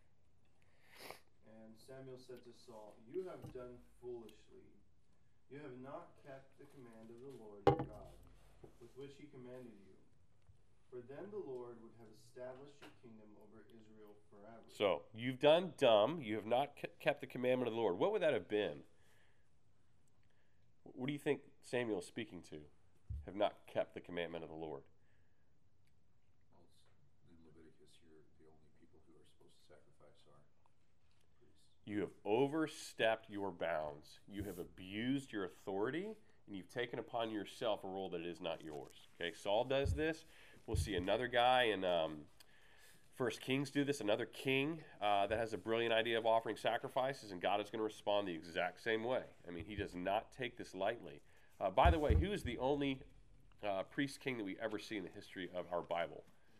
And Samuel said to Saul, "You have done foolishly. You have not kept the command of the Lord your God, with which he commanded you. For then the Lord would have established your kingdom over Israel forever." So, you've done dumb. You have not kept the commandment of the Lord. What would that have been? What do you think Samuel is speaking to? Have not kept the commandment of the Lord. Well, it's in Leviticus, you're the only people who are supposed to sacrifice are priests. You have overstepped your bounds. You have abused your authority, and you've taken upon yourself a role that is not yours. Okay, Saul does this. We'll see another guy in um, First Kings do this, another king uh, that has a brilliant idea of offering sacrifices, and God is going to respond the exact same way. I mean, he does not take this lightly. Uh, by the way, who is the only uh, priest king that we ever see in the history of our Bible?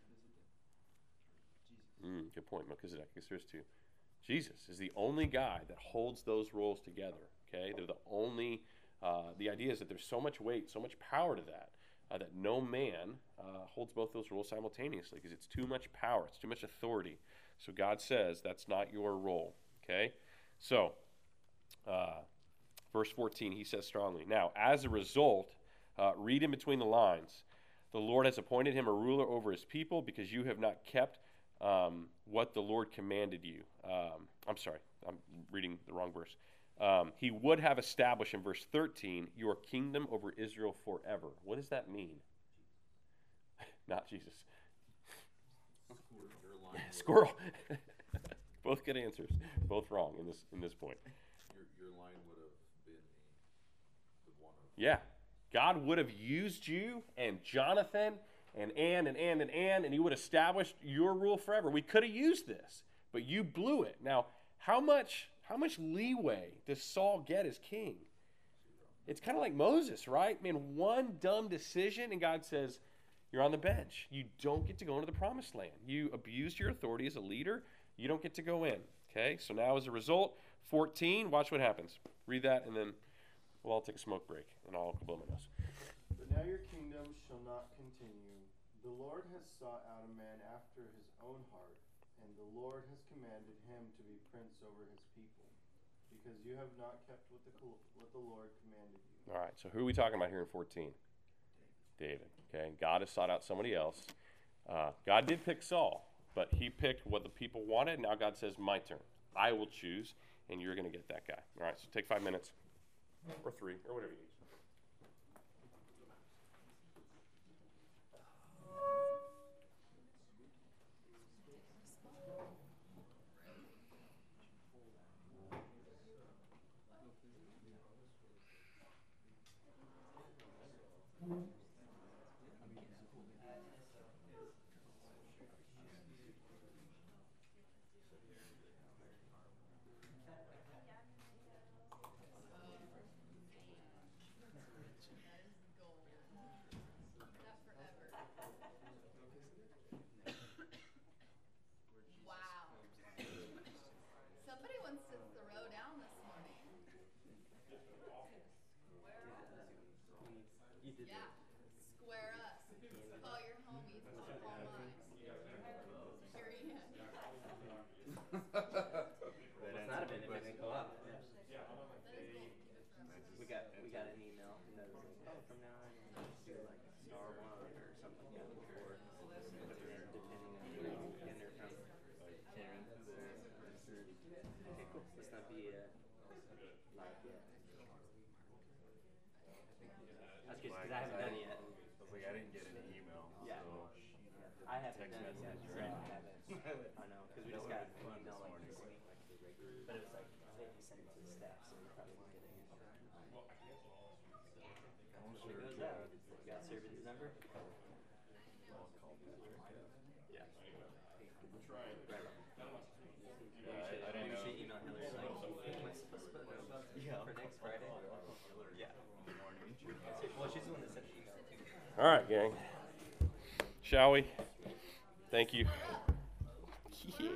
Mm, good point, Melchizedek. I guess there's two. Jesus is the only guy that holds those roles together. Okay, they're the only. Uh, the idea is that there's so much weight, so much power to that. uh, that no man uh, holds both those roles simultaneously because it's too much power, it's too much authority. So God says that's not your role, okay? So, uh, verse fourteen, he says strongly, now, as a result, uh, read in between the lines, the Lord has appointed him a ruler over his people because you have not kept um, what the Lord commanded you. Um, I'm sorry, I'm reading the wrong verse. Um, he would have established in verse thirteen your kingdom over Israel forever. What does that mean? Not Jesus. Squirrel. Both good answers. Both wrong in this in this point. Your, your line would have been the, the one of. Yeah. God would have used you and Jonathan and Ann and Ann and Ann, and he would have established your rule forever. We could have used this, but you blew it. Now, how much how much leeway does Saul get as king? It's kind of like Moses, right? Man, one dumb decision, and God says, you're on the bench. You don't get to go into the promised land. You abused your authority as a leader. You don't get to go in. Okay, so now as a result, fourteen, watch what happens. Read that, and then we'll all take a smoke break, and I'll blow my nose. But now your kingdom shall not continue. The Lord has sought out a man after his own heart, and the Lord has commanded him to be prince over his people, because you have not kept what the, what the Lord commanded you. All right, so who are we talking about here in fourteen? David. Okay, God has sought out somebody else. Uh, God did pick Saul, but he picked what the people wanted. Now God says, my turn. I will choose, and you're going to get that guy. All right, so take five minutes, or three, or whatever you need. Because I haven't done it yet. I was like, I didn't get any email. Yeah. So I haven't text done it yet. message. Right, I haven't. I know, because we just got an email like this week, like the regular, but it was like, they had to send it to the staff, so we probably won't get it. I'm When sure. it goes out, you got Service's number? Yeah. Yeah, Maybe we should- I, I didn't maybe we know. should email Hillary, like, am I supposed to put notes on for next Friday? Yeah. Well, she's the one that sent the email too. All right, gang. Shall we? Thank you. Yeah.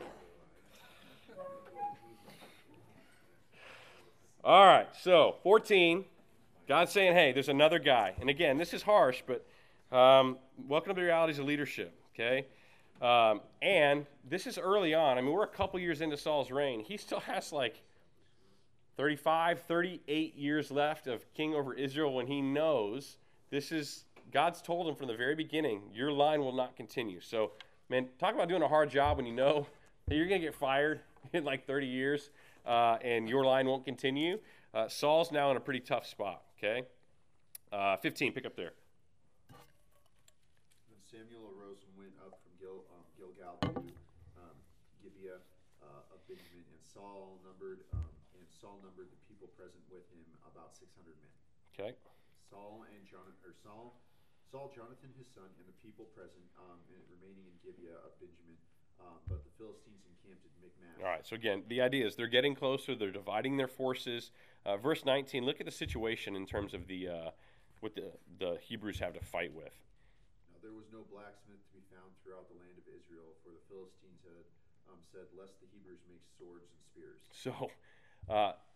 All right, so fourteen. God's saying, hey, there's another guy. And again, this is harsh, but um, welcome to the realities of leadership, okay? Um, and this is early on. I mean, we're a couple years into Saul's reign. He still has like thirty-five, thirty-eight years left of king over Israel when he knows this is, God's told him from the very beginning, your line will not continue. So, man, talk about doing a hard job when you know that you're going to get fired in like thirty years uh, and your line won't continue. Uh, Saul's now in a pretty tough spot, okay? Uh, fifteen, pick up there. Then Samuel arose and went up from Gil, um, Gilgal to um, Gibeah uh, of Benjamin, and Saul numbered um, and Saul numbered the people present with him about six hundred men. Okay. Saul and Jonathan, or Saul, Saul, Jonathan his son, and the people present um, and remaining in Gibeah of Benjamin, um, but the Philistines encamped at Michmash. All right, so again, the idea is they're getting closer, they're dividing their forces. Uh, verse nineteen, look at the situation in terms of the uh, what the, the Hebrews have to fight with. Now there was no blacksmith to be found throughout the land of Israel, for the Philistines had um, said, lest the Hebrews make swords and spears. So uh,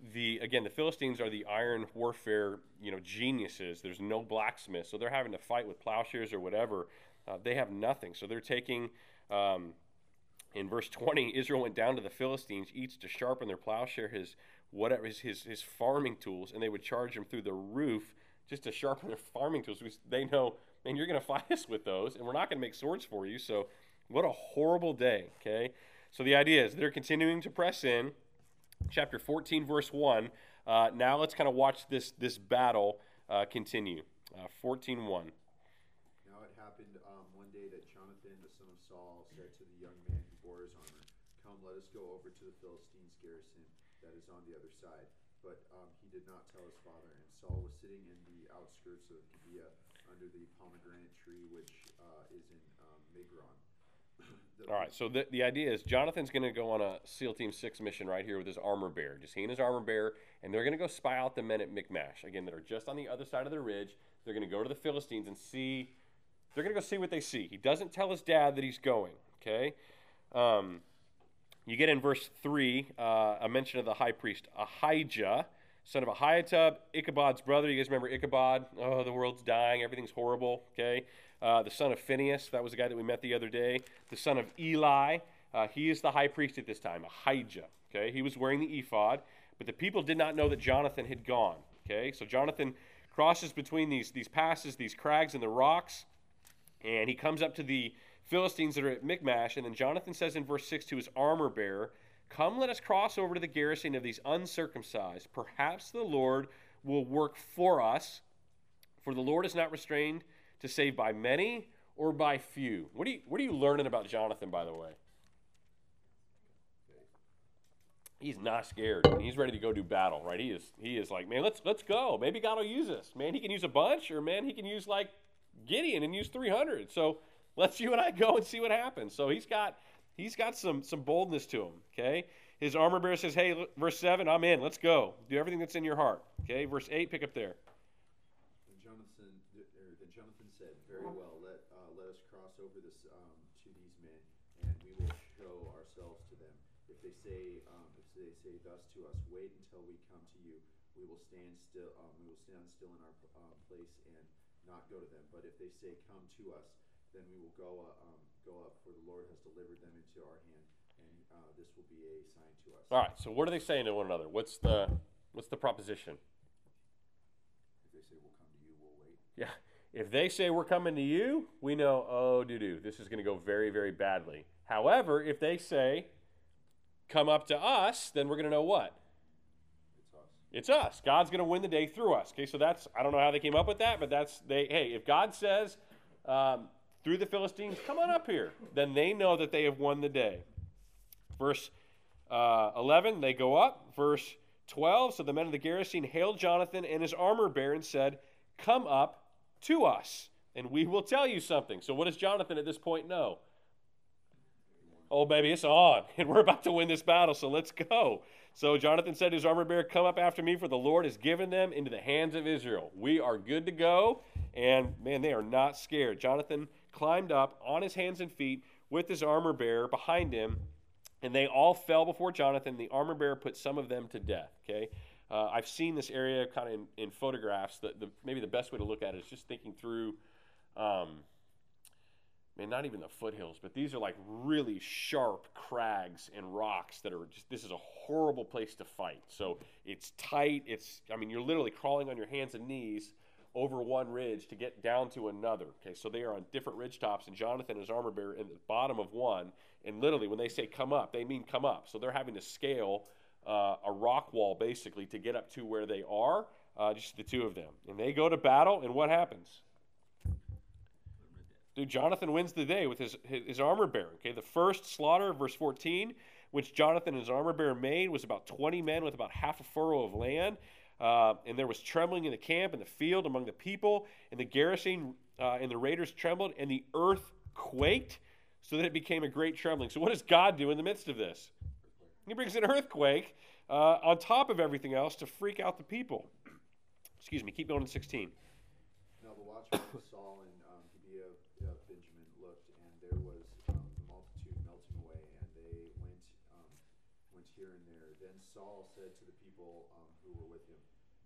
the again, the Philistines are the iron warfare, you know, geniuses. There's no blacksmith, so they're having to fight with plowshares or whatever. Uh, they have nothing, so they're taking. Um, in verse twenty, Israel went down to the Philistines, each to sharpen their plowshare, his whatever his his, his farming tools, and they would charge him through the roof just to sharpen their farming tools. Because they know, man, you're going to fight us with those, and we're not going to make swords for you. So, what a horrible day. Okay, so the idea is they're continuing to press in. Chapter fourteen, verse one. Uh, now let's kind of watch this this battle uh, continue. Uh, fourteen one. Now it happened um, one day that Jonathan, the son of Saul, said to the young man who bore his armor, "Come, let us go over to the Philistines' garrison that is on the other side." But um, he did not tell his father. And Saul was sitting in the outskirts of Gibeah under the pomegranate tree, which uh, is in um, Migron. All right, so the, the idea is Jonathan's going to go on a SEAL Team six mission right here with his armor bearer, just he and his armor bearer, and they're going to go spy out the men at Michmash, again, that are just on the other side of the ridge. They're going to go to the Philistines and see, they're going to go see what they see. He doesn't tell his dad that he's going, okay? Um, you get in verse three uh, a mention of the high priest, Ahijah, son of Ahitub, Ichabod's brother. You guys remember Ichabod? Oh, the world's dying, everything's horrible, okay? Uh, the son of Phinehas, that was the guy that we met the other day. The son of Eli, uh, he is the high priest at this time, Ahijah. Okay, he was wearing the ephod, but the people did not know that Jonathan had gone. Okay, so Jonathan crosses between these these passes, these crags and the rocks, and he comes up to the Philistines that are at Michmash. And then Jonathan says in verse six to his armor bearer, "Come, let us cross over to the garrison of these uncircumcised. Perhaps the Lord will work for us, for the Lord is not restrained to save by many or by few." What are you what are you learning about Jonathan, by the way? He's not scared. He's ready to go do battle, right? He is he is like, man, let's let's go. Maybe God will use us. Man, he can use a bunch, or man, he can use like Gideon and use three hundred. So let's you and I go and see what happens. So he's got he's got some some boldness to him, okay? His armor bearer says, hey, look, verse seven, I'm in. Let's go. Do everything that's in your heart. Okay, verse eight, pick up there. Said, "Very well, let uh, let us cross over this um, to these men, and we will show ourselves to them. If they say, um, if they say thus to us, wait until we come to you, we will stand still. Um, we will stand still in our um, place and not go to them. But if they say, come to us, then we will go uh, um, go up. For the Lord has delivered them into our hand, and uh, this will be a sign to us." All right. So what are they saying to one another? What's the what's the proposition? If they say, "We'll come to you," we'll wait. Yeah. If they say we're coming to you, we know, oh, doo-doo, this is going to go very, very badly. However, if they say, come up to us, then we're going to know what? It's us. It's us. God's going to win the day through us. Okay, so that's, I don't know how they came up with that, but that's, they. hey, if God says um, through the Philistines, come on up here, then they know that they have won the day. Verse uh, eleven, they go up. Verse twelve, so the men of the garrison hailed Jonathan and his armor bearer and said, come up to us, and we will tell you something. So what does Jonathan at this point know? Oh, baby, it's on, and we're about to win this battle, so let's go. So Jonathan said to his armor bearer, come up after me, for the Lord has given them into the hands of Israel. We are good to go, and, man, they are not scared. Jonathan climbed up on his hands and feet with his armor bearer behind him, and they all fell before Jonathan. The armor bearer put some of them to death, okay? Uh, I've seen this area kind of in, in photographs. That the, maybe the best way to look at it is just thinking through, um, man, not even the foothills, but these are like really sharp crags and rocks that are just, this is a horrible place to fight. So it's tight. It's, I mean, you're literally crawling on your hands and knees over one ridge to get down to another. Okay, so they are on different ridge tops, and Jonathan and his armor bearer in the bottom of one. And literally, when they say come up, they mean come up. So they're having to scale Uh, a rock wall, basically, to get up to where they are, uh, just the two of them. And they go to battle, and what happens? Dude, Jonathan wins the day with his, his, his armor bearer. Okay, the first slaughter, verse fourteen, which Jonathan and his armor bearer made, was about twenty men with about half a furrow of land. Uh, and there was trembling in the camp, in the field, among the people, and the garrison uh, and the raiders trembled, and the earth quaked, so that it became a great trembling. So what does God do in the midst of this? He brings an earthquake uh, on top of everything else to freak out the people. Excuse me, keep going to sixteen. Now the watchmen of Saul and um, Gibeah of Benjamin looked, and there was um, the multitude melting away, and they went um, went here and there. Then Saul said to the people, um,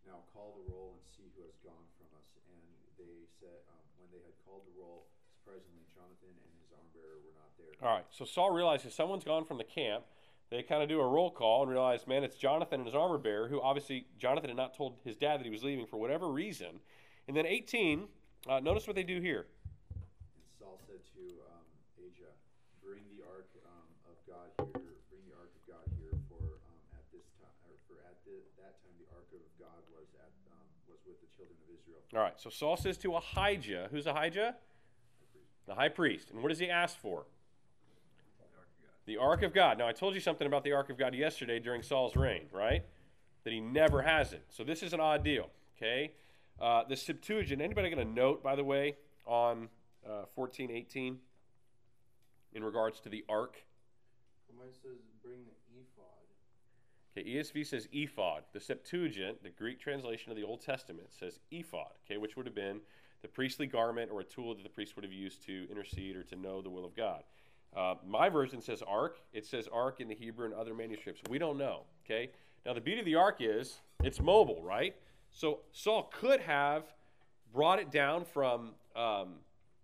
Now call the roll and see who has gone from us. And they said, um, when they had called the roll, surprisingly, Jonathan and his arm bearer were not there. All right, so Saul realizes someone's gone from the camp. They kind of do a roll call and realize, man, it's Jonathan and his armor bearer, who obviously Jonathan had not told his dad that he was leaving for whatever reason. And then eighteen, uh, notice what they do here. And Saul said to um, Ahijah, bring the ark um, of God here. Bring the ark of God here, for um, at this time, or for at the, that time, the ark of God was at um, was with the children of Israel. All right, so Saul says to Ahijah, who's Ahijah? The high priest. And what does he ask for? The ark of God. Now, I told you something about the ark of God yesterday during Saul's reign, right? That he never has it. So this is an odd deal, okay? Uh, the Septuagint, anybody going to note, by the way, on uh, fourteen eighteen in regards to the ark? Mine says bring the ephod. Okay, E S V says ephod. The Septuagint, the Greek translation of the Old Testament, says ephod, okay, which would have been the priestly garment or a tool that the priest would have used to intercede or to know the will of God. Uh, my version says ark. It says ark in the Hebrew and other manuscripts. We don't know, okay? Now, the beauty of the ark is it's mobile, right? So Saul could have brought it down from, um,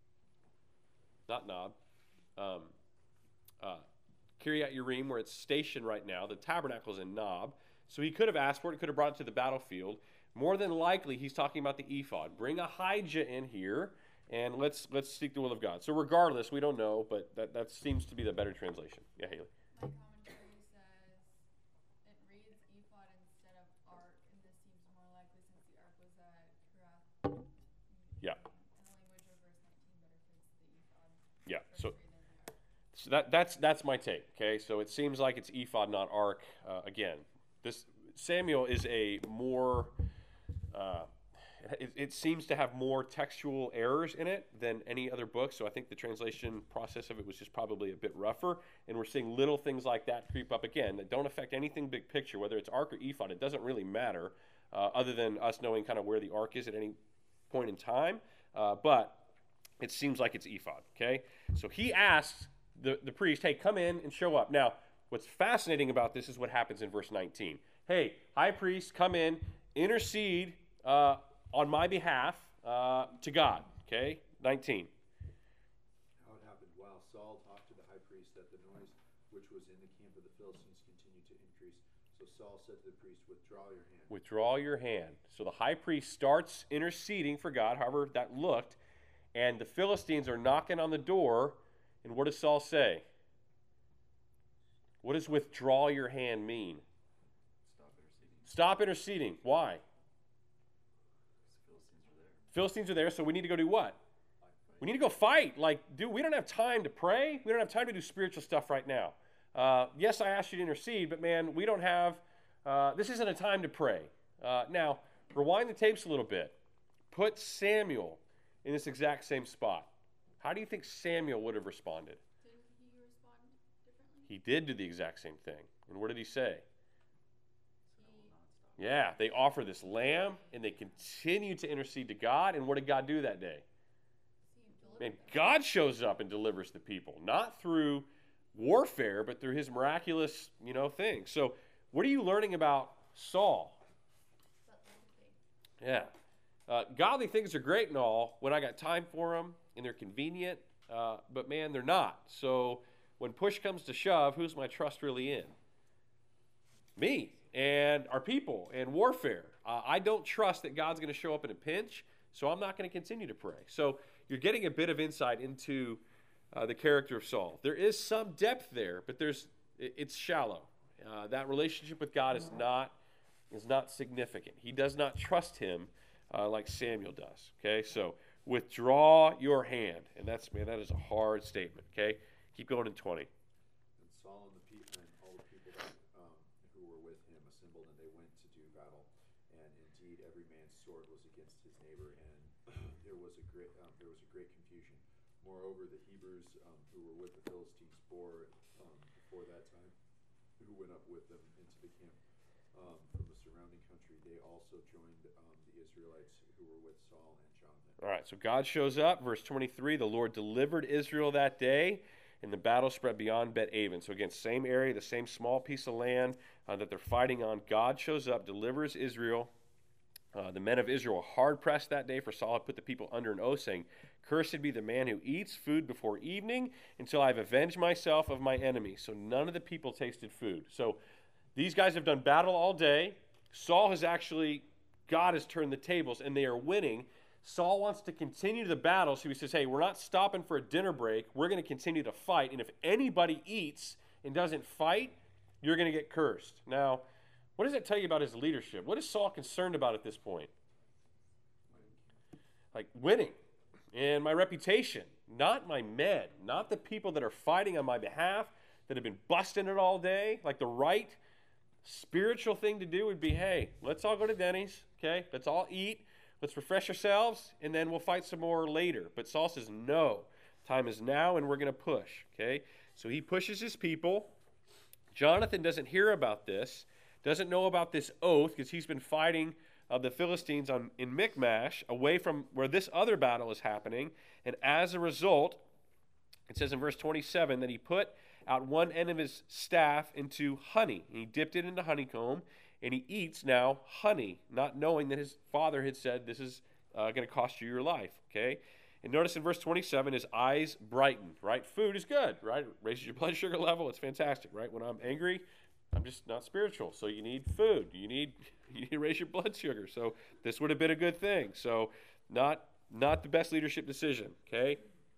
not Nob, um, uh, Kiryat Yearim, where it's stationed right now. The tabernacle's in Nob. So he could have asked for it. He could have brought it to the battlefield. More than likely, he's talking about the ephod. Bring Ahijah in here, and let's let's seek the will of God. So regardless, we don't know, but that, that seems to be the better translation. Yeah, Haley. My commentary says it reads ephod instead of ark, and this seems more likely since the ark was at Kirath. Yeah. And the language of verse nineteen better fits the ephod. Yeah. verse So, three than the ark. so that that's that's my take. Okay. So it seems like it's ephod, not ark. Uh, again, this Samuel is a more. Uh, it, it seems to have more textual errors in it than any other book, so I think the translation process of it was just probably a bit rougher, and we're seeing little things like that creep up again that don't affect anything big picture, whether it's ark or ephod. It doesn't really matter, uh, other than us knowing kind of where the ark is at any point in time, uh, but it seems like it's ephod, okay? So he asks the, the priest, hey, come in and show up. Now, what's fascinating about this is what happens in verse nineteen. Hey, high priest, come in, intercede uh, on my behalf uh, to God. Okay, nineteen. How it happened while Saul talked to the high priest that the noise which was in the camp of the Philistines continued to increase. So Saul said to the priest, withdraw your hand. Withdraw your hand. So the high priest starts interceding for God, however that looked, and the Philistines are knocking on the door. And what does Saul say? What does withdraw your hand mean? Stop interceding. Stop interceding. Why? Because the Philistines are there. Philistines are there, so we need to go do what? Fight, fight. We need to go fight. Like, dude, we don't have time to pray. We don't have time to do spiritual stuff right now. Uh, yes, I asked you to intercede, but man, we don't have, uh, this isn't a time to pray. Uh, now, rewind the tapes a little bit. Put Samuel in this exact same spot. How do you think Samuel would have responded? Didn't he respond differently? He did do the exact same thing. And what did he say? He, Yeah, they offer this lamb, and they continue to intercede to God. And what did God do that day? he Man, delivered them. God shows up and delivers the people, not through warfare, but through his miraculous, you know, thing. So what are you learning about Saul? But loyalty. Yeah. Uh, godly things are great and all when I got time for them and they're convenient, uh, but man, they're not. So when push comes to shove, who's my trust really in? Me and our people and warfare. Uh, I don't trust that God's going to show up in a pinch, so I'm not going to continue to pray. So you're getting a bit of insight into uh, the character of Saul. There is some depth there, but there's it, it's shallow. Uh, that relationship with God is not is not significant. He does not trust him uh, like Samuel does. Okay, so withdraw your hand, and that's man, that is a hard statement. Okay, keep going in twenty. And Saul and the people and all the people that, um, who were with him assembled, and they went to do battle. And indeed, every man's sword was against his neighbor, and there was a great um, there was a great confusion. Moreover, the Hebrews um, who were with the Philistines bore um, before that time, who went up with them into the camp um, from the surrounding country, they also joined um, the Israelites who were with Saul and Jonathan. All right, so God shows up. Verse twenty-three, the Lord delivered Israel that day, and the battle spread beyond Bet-Aven. So again, same area, the same small piece of land uh, that they're fighting on. God shows up, delivers Israel, Uh, the men of Israel were hard-pressed that day, for Saul had put the people under an oath, saying, "Cursed be the man who eats food before evening, until I have avenged myself of my enemy." So none of the people tasted food. So these guys have done battle all day. Saul has actually, God has turned the tables, and they are winning. Saul wants to continue the battle, so he says, hey, we're not stopping for a dinner break. We're going to continue to fight, and if anybody eats and doesn't fight, you're going to get cursed. Now, what does that tell you about his leadership? What is Saul concerned about at this point? Like winning and my reputation, not my men, not the people that are fighting on my behalf, that have been busting it all day. Like the right spiritual thing to do would be, hey, let's all go to Denny's, okay? Let's all eat. Let's refresh ourselves, and then we'll fight some more later. But Saul says, no, time is now, and we're going to push, okay? So he pushes his people. Jonathan doesn't hear about this, doesn't know about this oath, because he's been fighting uh, the Philistines on, in Michmash, away from where this other battle is happening. And as a result, it says in verse twenty-seven that he put out one end of his staff into honey. And he dipped it into honeycomb, and he eats now honey, not knowing that his father had said, this is uh, going to cost you your life, okay? And notice in verse twenty-seven, his eyes brightened, right? Food is good, right? It raises your blood sugar level. It's fantastic, right? When I'm angry, I'm just not spiritual. So you need food. You need, you need to raise your blood sugar. So this would have been a good thing. So not, not the best leadership decision, okay?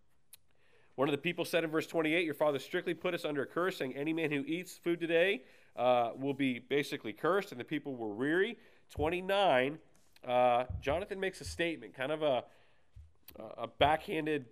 One of the people said in verse twenty-eight, your father strictly put us under a curse, saying any man who eats food today uh, will be basically cursed, and the people were weary. twenty-nine, uh, Jonathan makes a statement, kind of a, a backhanded,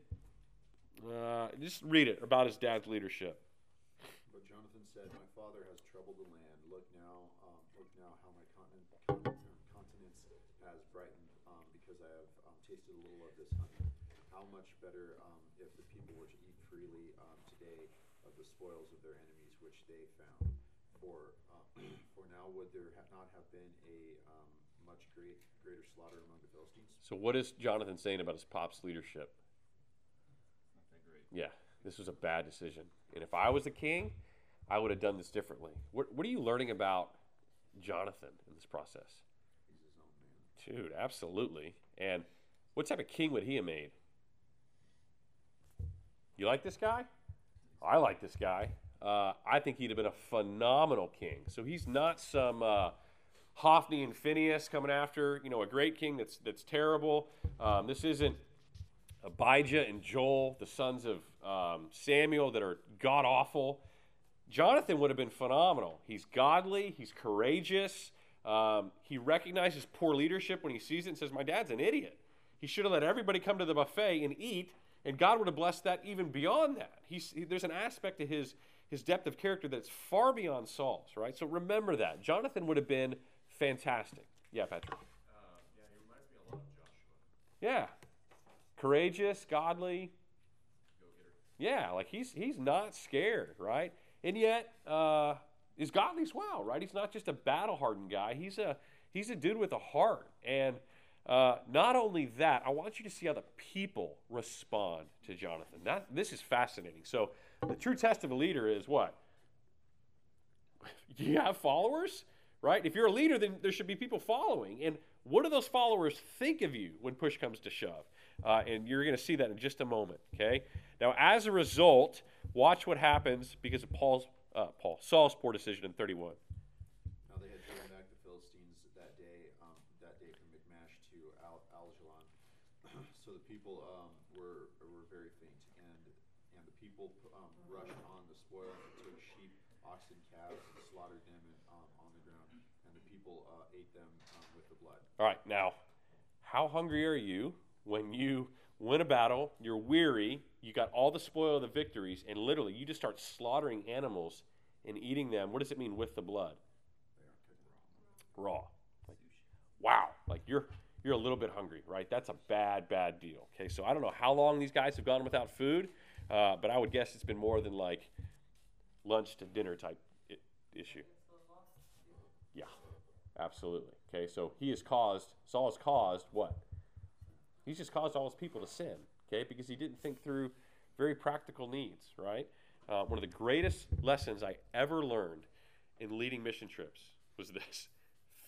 uh, just read it, about his dad's leadership. But Jonathan said, my father has troubled the land. Look now, um, look now how my continent, continence has brightened, um, because I have um, tasted a little of this honey. How much better um, if the people were to eat freely um, today of the spoils of their enemies which they found. For um, for now would there ha- not have been a um, much great greater slaughter among the Philistines? So what is Jonathan saying about his pop's leadership? Not that great. Yeah, this was a bad decision. And if I was the king, I would have done this differently. What, what are you learning about Jonathan in this process? He's his own man. Dude, absolutely. And what type of king would he have made? You like this guy? I like this guy. Uh, I think he'd have been a phenomenal king. So he's not some uh, Hophni and Phineas coming after, you know, a great king that's that's terrible. Um, this isn't Abijah and Joel, the sons of um, Samuel, that are god-awful. Jonathan would have been phenomenal. He's godly. He's courageous. Um, he recognizes poor leadership when he sees it and says, my dad's an idiot. He should have let everybody come to the buffet and eat, and God would have blessed that even beyond that. He's, he, there's an aspect to his, his depth of character that's far beyond Saul's, right? So remember that. Jonathan would have been fantastic. Yeah, Patrick? Uh, yeah, he reminds me a lot of Joshua. Yeah. Courageous, godly. Go-getter. Yeah, like he's he's not scared, right? And yet, uh, is godly as well, right? He's not just a battle-hardened guy. He's a he's a dude with a heart. And uh, not only that, I want you to see how the people respond to Jonathan. That this is fascinating. So the true test of a leader is what? You have followers, right? If you're a leader, then there should be people following. And what do those followers think of you when push comes to shove? Uh, and you're going to see that in just a moment, okay? Now, as a result, watch what happens because of Paul's, uh, Paul, Saul's poor decision in thirty-one. Now they had driven back the Philistines that day, um, that day from Michmash to Al- Aljalon. So the people um, were were very faint, and and the people um, rushed on the spoil and took sheep, oxen, calves, and slaughtered them in, um, on the ground, and the people uh, ate them um, with the blood. All right, now, how hungry are you when you win a battle, you're weary, you got all the spoil of the victories, and literally you just start slaughtering animals and eating them? What does it mean with the blood? They are cooked raw. Raw. Like, wow. Like you're you're a little bit hungry, right? That's a bad, bad deal. Okay, so I don't know how long these guys have gone without food, uh, but I would guess it's been more than like lunch to dinner type I- issue. Yeah, absolutely. Okay, so he has caused, Saul has caused what? He's just caused all his people to sin, okay, because he didn't think through very practical needs, right? Uh, one of the greatest lessons I ever learned in leading mission trips was this.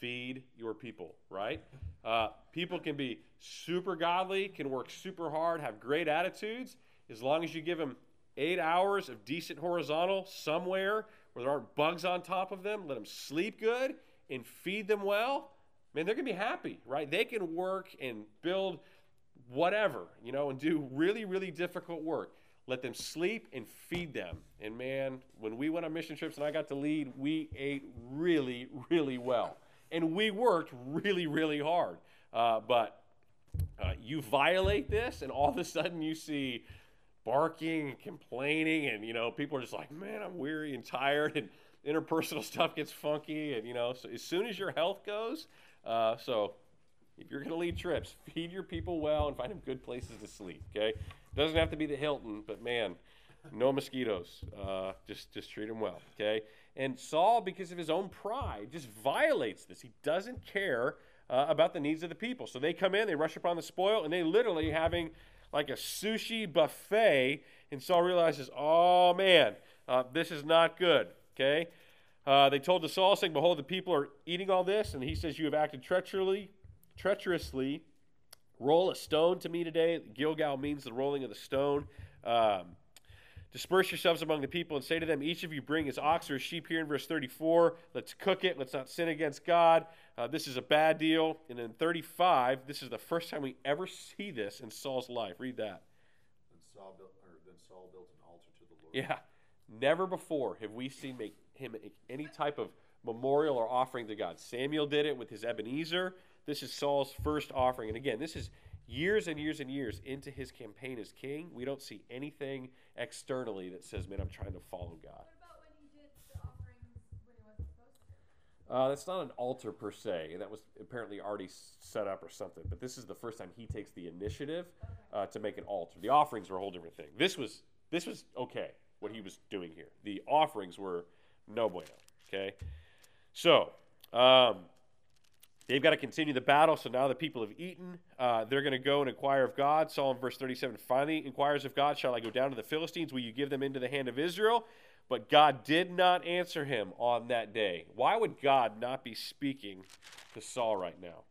feed your people, right? Uh, people can be super godly, can work super hard, have great attitudes, as long as you give them eight hours of decent horizontal somewhere where there aren't bugs on top of them, let them sleep good, and feed them well, man, they're going to be happy, right? They can work and build whatever, you know, and do really, really difficult work. Let them sleep and feed them. And man, when we went on mission trips and I got to lead, we ate really, really well. And we worked really, really hard. Uh, but uh, you violate this, and all of a sudden you see barking and complaining, and, you know, people are just like, man, I'm weary and tired, and interpersonal stuff gets funky. And, you know, so as soon as your health goes, uh, so if you're going to lead trips, feed your people well and find them good places to sleep, okay? Doesn't have to be the Hilton, but man, no mosquitoes. Uh, just, just treat them well, okay? And Saul, because of his own pride, just violates this. He doesn't care uh, about the needs of the people. So they come in, they rush upon the spoil, and they literally having like a sushi buffet. And Saul realizes, oh man, uh, this is not good, okay? Uh, they told to Saul, saying, behold, the people are eating all this. And he says, you have acted treacherously, treacherously. Roll a stone to me today. Gilgal means the rolling of the stone. Um, Disperse yourselves among the people and say to them, each of you bring his ox or his sheep here in verse thirty-four. Let's cook it. Let's not sin against God. Uh, this is a bad deal. And in thirty-five, this is the first time we ever see this in Saul's life. Read that. Then Saul built, or then Saul built an altar to the Lord. Yeah. Never before have we seen make him make any type of memorial or offering to God. Samuel did it with his Ebenezer. This is Saul's first offering. And again, this is years and years and years into his campaign as king. We don't see anything externally that says, man, I'm trying to follow God. What about when he did the offerings when he wasn't supposed to? Uh, that's not an altar per se. That was apparently already set up or something. But this is the first time he takes the initiative uh, to make an altar. The offerings were a whole different thing. This was this was okay, what he was doing here. The offerings were no bueno, okay? So, um, they've got to continue the battle, so now the people have eaten. Uh, they're going to go and inquire of God. Saul in verse thirty-seven finally inquires of God, shall I go down to the Philistines? Will you give them into the hand of Israel? But God did not answer him on that day. Why would God not be speaking to Saul right now?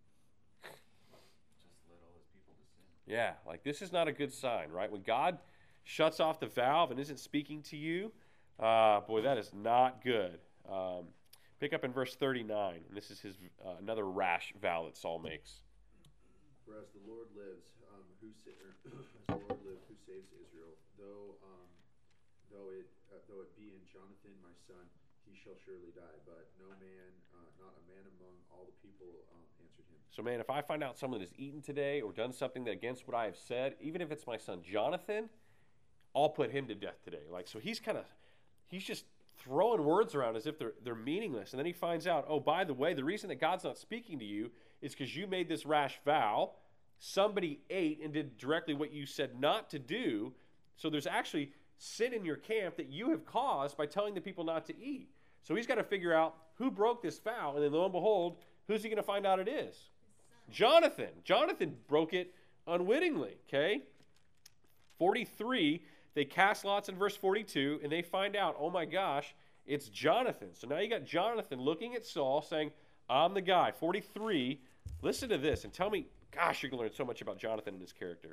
Just let all his people descend. Yeah, like this is not a good sign, right? When God shuts off the valve and isn't speaking to you, uh, boy, that is not good. Um, Pick up in verse thirty-nine, and this is his uh, another rash vow that Saul makes. For as the Lord lives, um, who sa- er, as the Lord lives, who saves Israel, though um, though it uh, though it be in Jonathan my son, he shall surely die. But no man, uh, not a man among all the people, um, answered him. So, man, if I find out someone has eaten today or done something that against what I have said, even if it's my son Jonathan, I'll put him to death today. Like, so he's kind of, he's just throwing words around as if they're they're meaningless. And then he finds out, oh, by the way, the reason that God's not speaking to you is because you made this rash vow. Somebody ate and did directly what you said not to do. So there's actually sin in your camp that you have caused by telling the people not to eat. So he's got to figure out who broke this vow. And then lo and behold, who's he going to find out it is? Jonathan. Jonathan broke it unwittingly, okay? forty-three, they cast lots in verse forty-two, and they find out, oh my gosh, it's Jonathan. So now you got Jonathan looking at Saul saying, I'm the guy. forty-three, listen to this and tell me, gosh, you're going to learn so much about Jonathan and his character.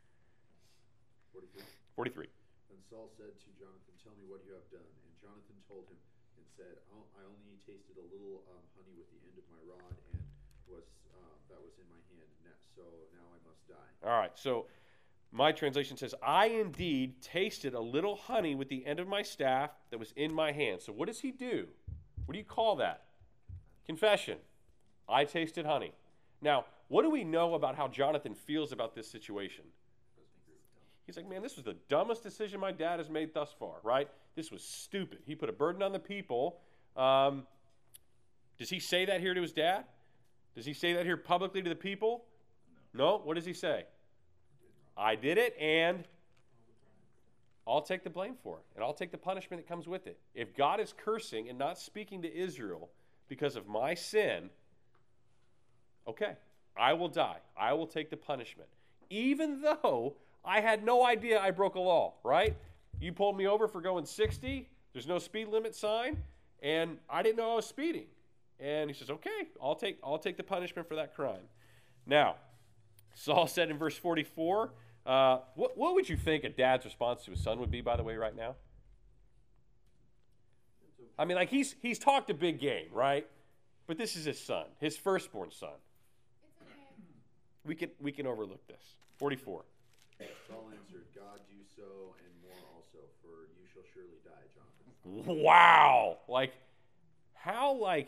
forty-three. forty-three. Then Saul said to Jonathan, tell me what you have done. And Jonathan told him and said, "Oh, I only tasted a little um, honey with the end of my rod, and was um, that was in my hand. Now, so now I must die." All right, so my translation says, I indeed tasted a little honey with the end of my staff that was in my hand. So what does he do? What do you call that? Confession. I tasted honey. Now, what do we know about how Jonathan feels about this situation? He's like, man, this was the dumbest decision my dad has made thus far, right? This was stupid. He put a burden on the people. Um, does he say that here to his dad? Does he say that here publicly to the people? No. No? What does he say? I did it, and I'll take the blame for it, and I'll take the punishment that comes with it. If God is cursing and not speaking to Israel because of my sin, okay, I will die. I will take the punishment, even though I had no idea I broke a law, right? You pulled me over for going sixty. There's no speed limit sign, and I didn't know I was speeding. And he says, okay, I'll take, I'll take the punishment for that crime. Now, Saul said in verse forty-four, uh, what, what would you think a dad's response to his son would be, by the way, right now? I mean, like, he's, he's talked a big game, right? But this is his son, his firstborn son. It's okay. We can, we can overlook this. forty-four. Saul answered, God do so and more also, for you shall surely die, Jonathan. Wow. Like, how, like,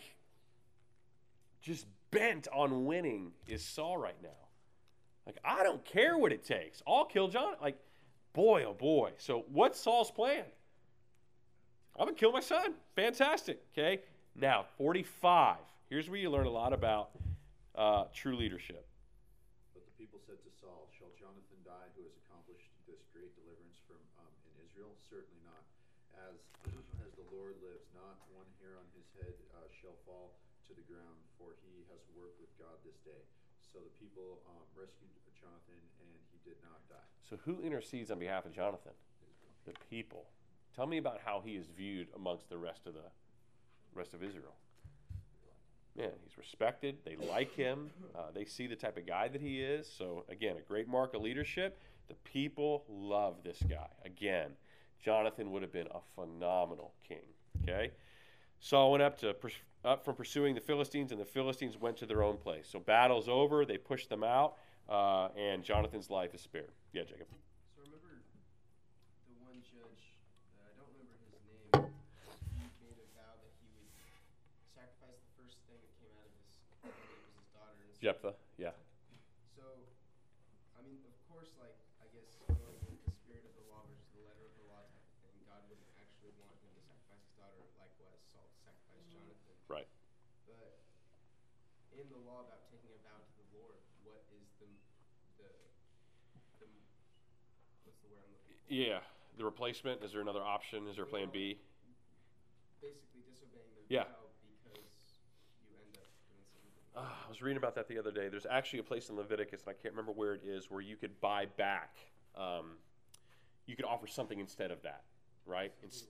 just bent on winning is Saul right now? Like, I don't care what it takes. I'll kill John. Like, boy, oh boy. So what's Saul's plan? I'm going to kill my son. Fantastic. Okay. Now, forty-five. Here's where you learn a lot about uh, true leadership. But the people said to Saul, shall Jonathan die who has accomplished this great deliverance from um, in Israel? Certainly not. As as the Lord lives, not one hair on his head uh, shall fall to the ground, for he has worked with God this day. So the people um, rescued Jonathan, and he did not die. So who intercedes on behalf of Jonathan? The people. Tell me about how he is viewed amongst the rest of the rest of Israel. Man, he's respected. They like him. Uh, they see the type of guy that he is. So, again, a great mark of leadership. The people love this guy. Again, Jonathan would have been a phenomenal king. Okay? Saul went up to up from pursuing the Philistines, and the Philistines went to their own place. So battle's over. They pushed them out, uh, and Jonathan's life is spared. Yeah, Jacob. So I remember the one judge, uh, I don't remember his name, he made a vow that he would sacrifice the first thing that came out of his, I think it was his daughter. And Jephthah, yeah. So, I mean, of course, like, I guess going with the spirit of the law versus the letter of the law type of thing, God wouldn't actually want him to sacrifice his daughter, likewise Saul to sacrifice Jonathan. Right. But in the law about taking a vow to the Lord, what is the, the, the what's the word I'm looking for? Yeah. The replacement, is there another option? Is there a plan B? Basically disobeying the Yeah. vow because you end up doing something. Uh, I was reading about that the other day. There's actually a place in Leviticus, and I can't remember where it is, where you could buy back. Um, you could offer something instead of that, right? It's,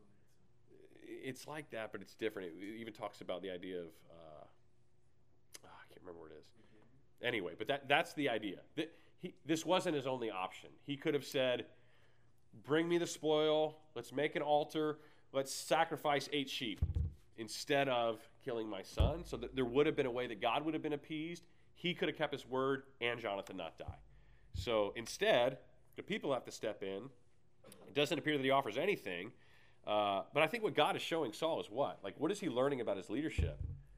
it's like that, but it's different. It, it even talks about the idea of, uh, ah, I can't remember where it is. Anyway, but that that's the idea. That he, this wasn't his only option. He could have said, bring me the spoil, let's make an altar, let's sacrifice eight sheep instead of killing my son. So that there would have been a way that God would have been appeased. He could have kept his word and Jonathan not die. So instead, the people have to step in. It doesn't appear that he offers anything. Uh, but I think what God is showing Saul is what? Like, what is he learning about his leadership?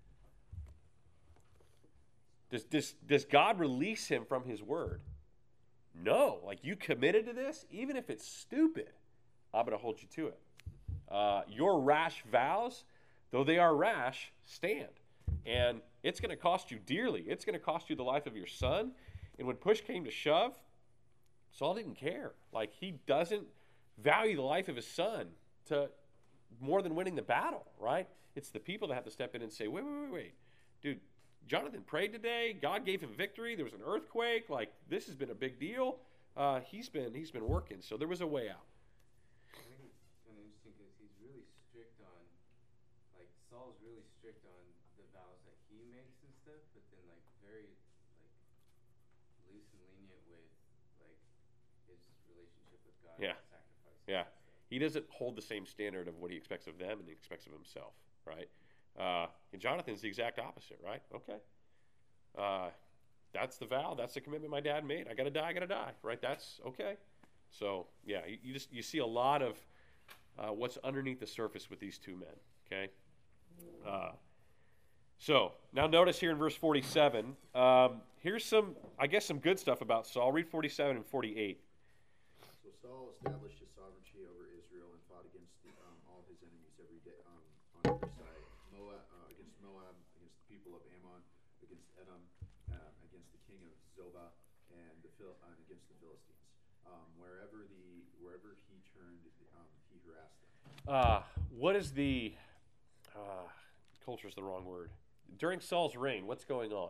Does, does, does God release him from his word? No. Like, you committed to this? Even if it's stupid, I'm going to hold you to it. Uh, your rash vows, though they are rash, stand. And it's going to cost you dearly. It's going to cost you the life of your son. And when push came to shove, Saul didn't care. Like, he doesn't value the life of his son to more than winning the battle, right? It's the people that have to step in and say, wait, wait, wait, wait. Dude, Jonathan prayed today. God gave him victory. There was an earthquake. Like, this has been a big deal. Uh, he's been he's been working. So there was a way out. I think it's kind of interesting because he's really strict on, like, Saul's really strict on the vows that he makes and stuff, but then, like, very, like, loose and lenient with, like, his relationship with God Yeah. and sacrifice. Yeah. He doesn't hold the same standard of what he expects of them and he expects of himself, right? Uh, and Jonathan's the exact opposite, right? Okay. Uh, that's the vow. That's the commitment my dad made. I got to die. I got to die, right? That's okay. So, yeah, you, you just you see a lot of uh, what's underneath the surface with these two men, okay? Uh, so, now notice here in verse forty-seven, um, here's some, I guess, some good stuff about Saul. Read forty-seven and forty-eight. So Saul established his sovereignty over Israel and fought against the, um, all his enemies every day um, on every side. Moab, uh, against Moab, against the people of Ammon, against Edom, uh, against the king of Zobah, and the Phil- uh, against the Philistines. Um, wherever the wherever he turned, um, he harassed them. Uh, what is the uh, culture is the wrong word. During Saul's reign, what's going on?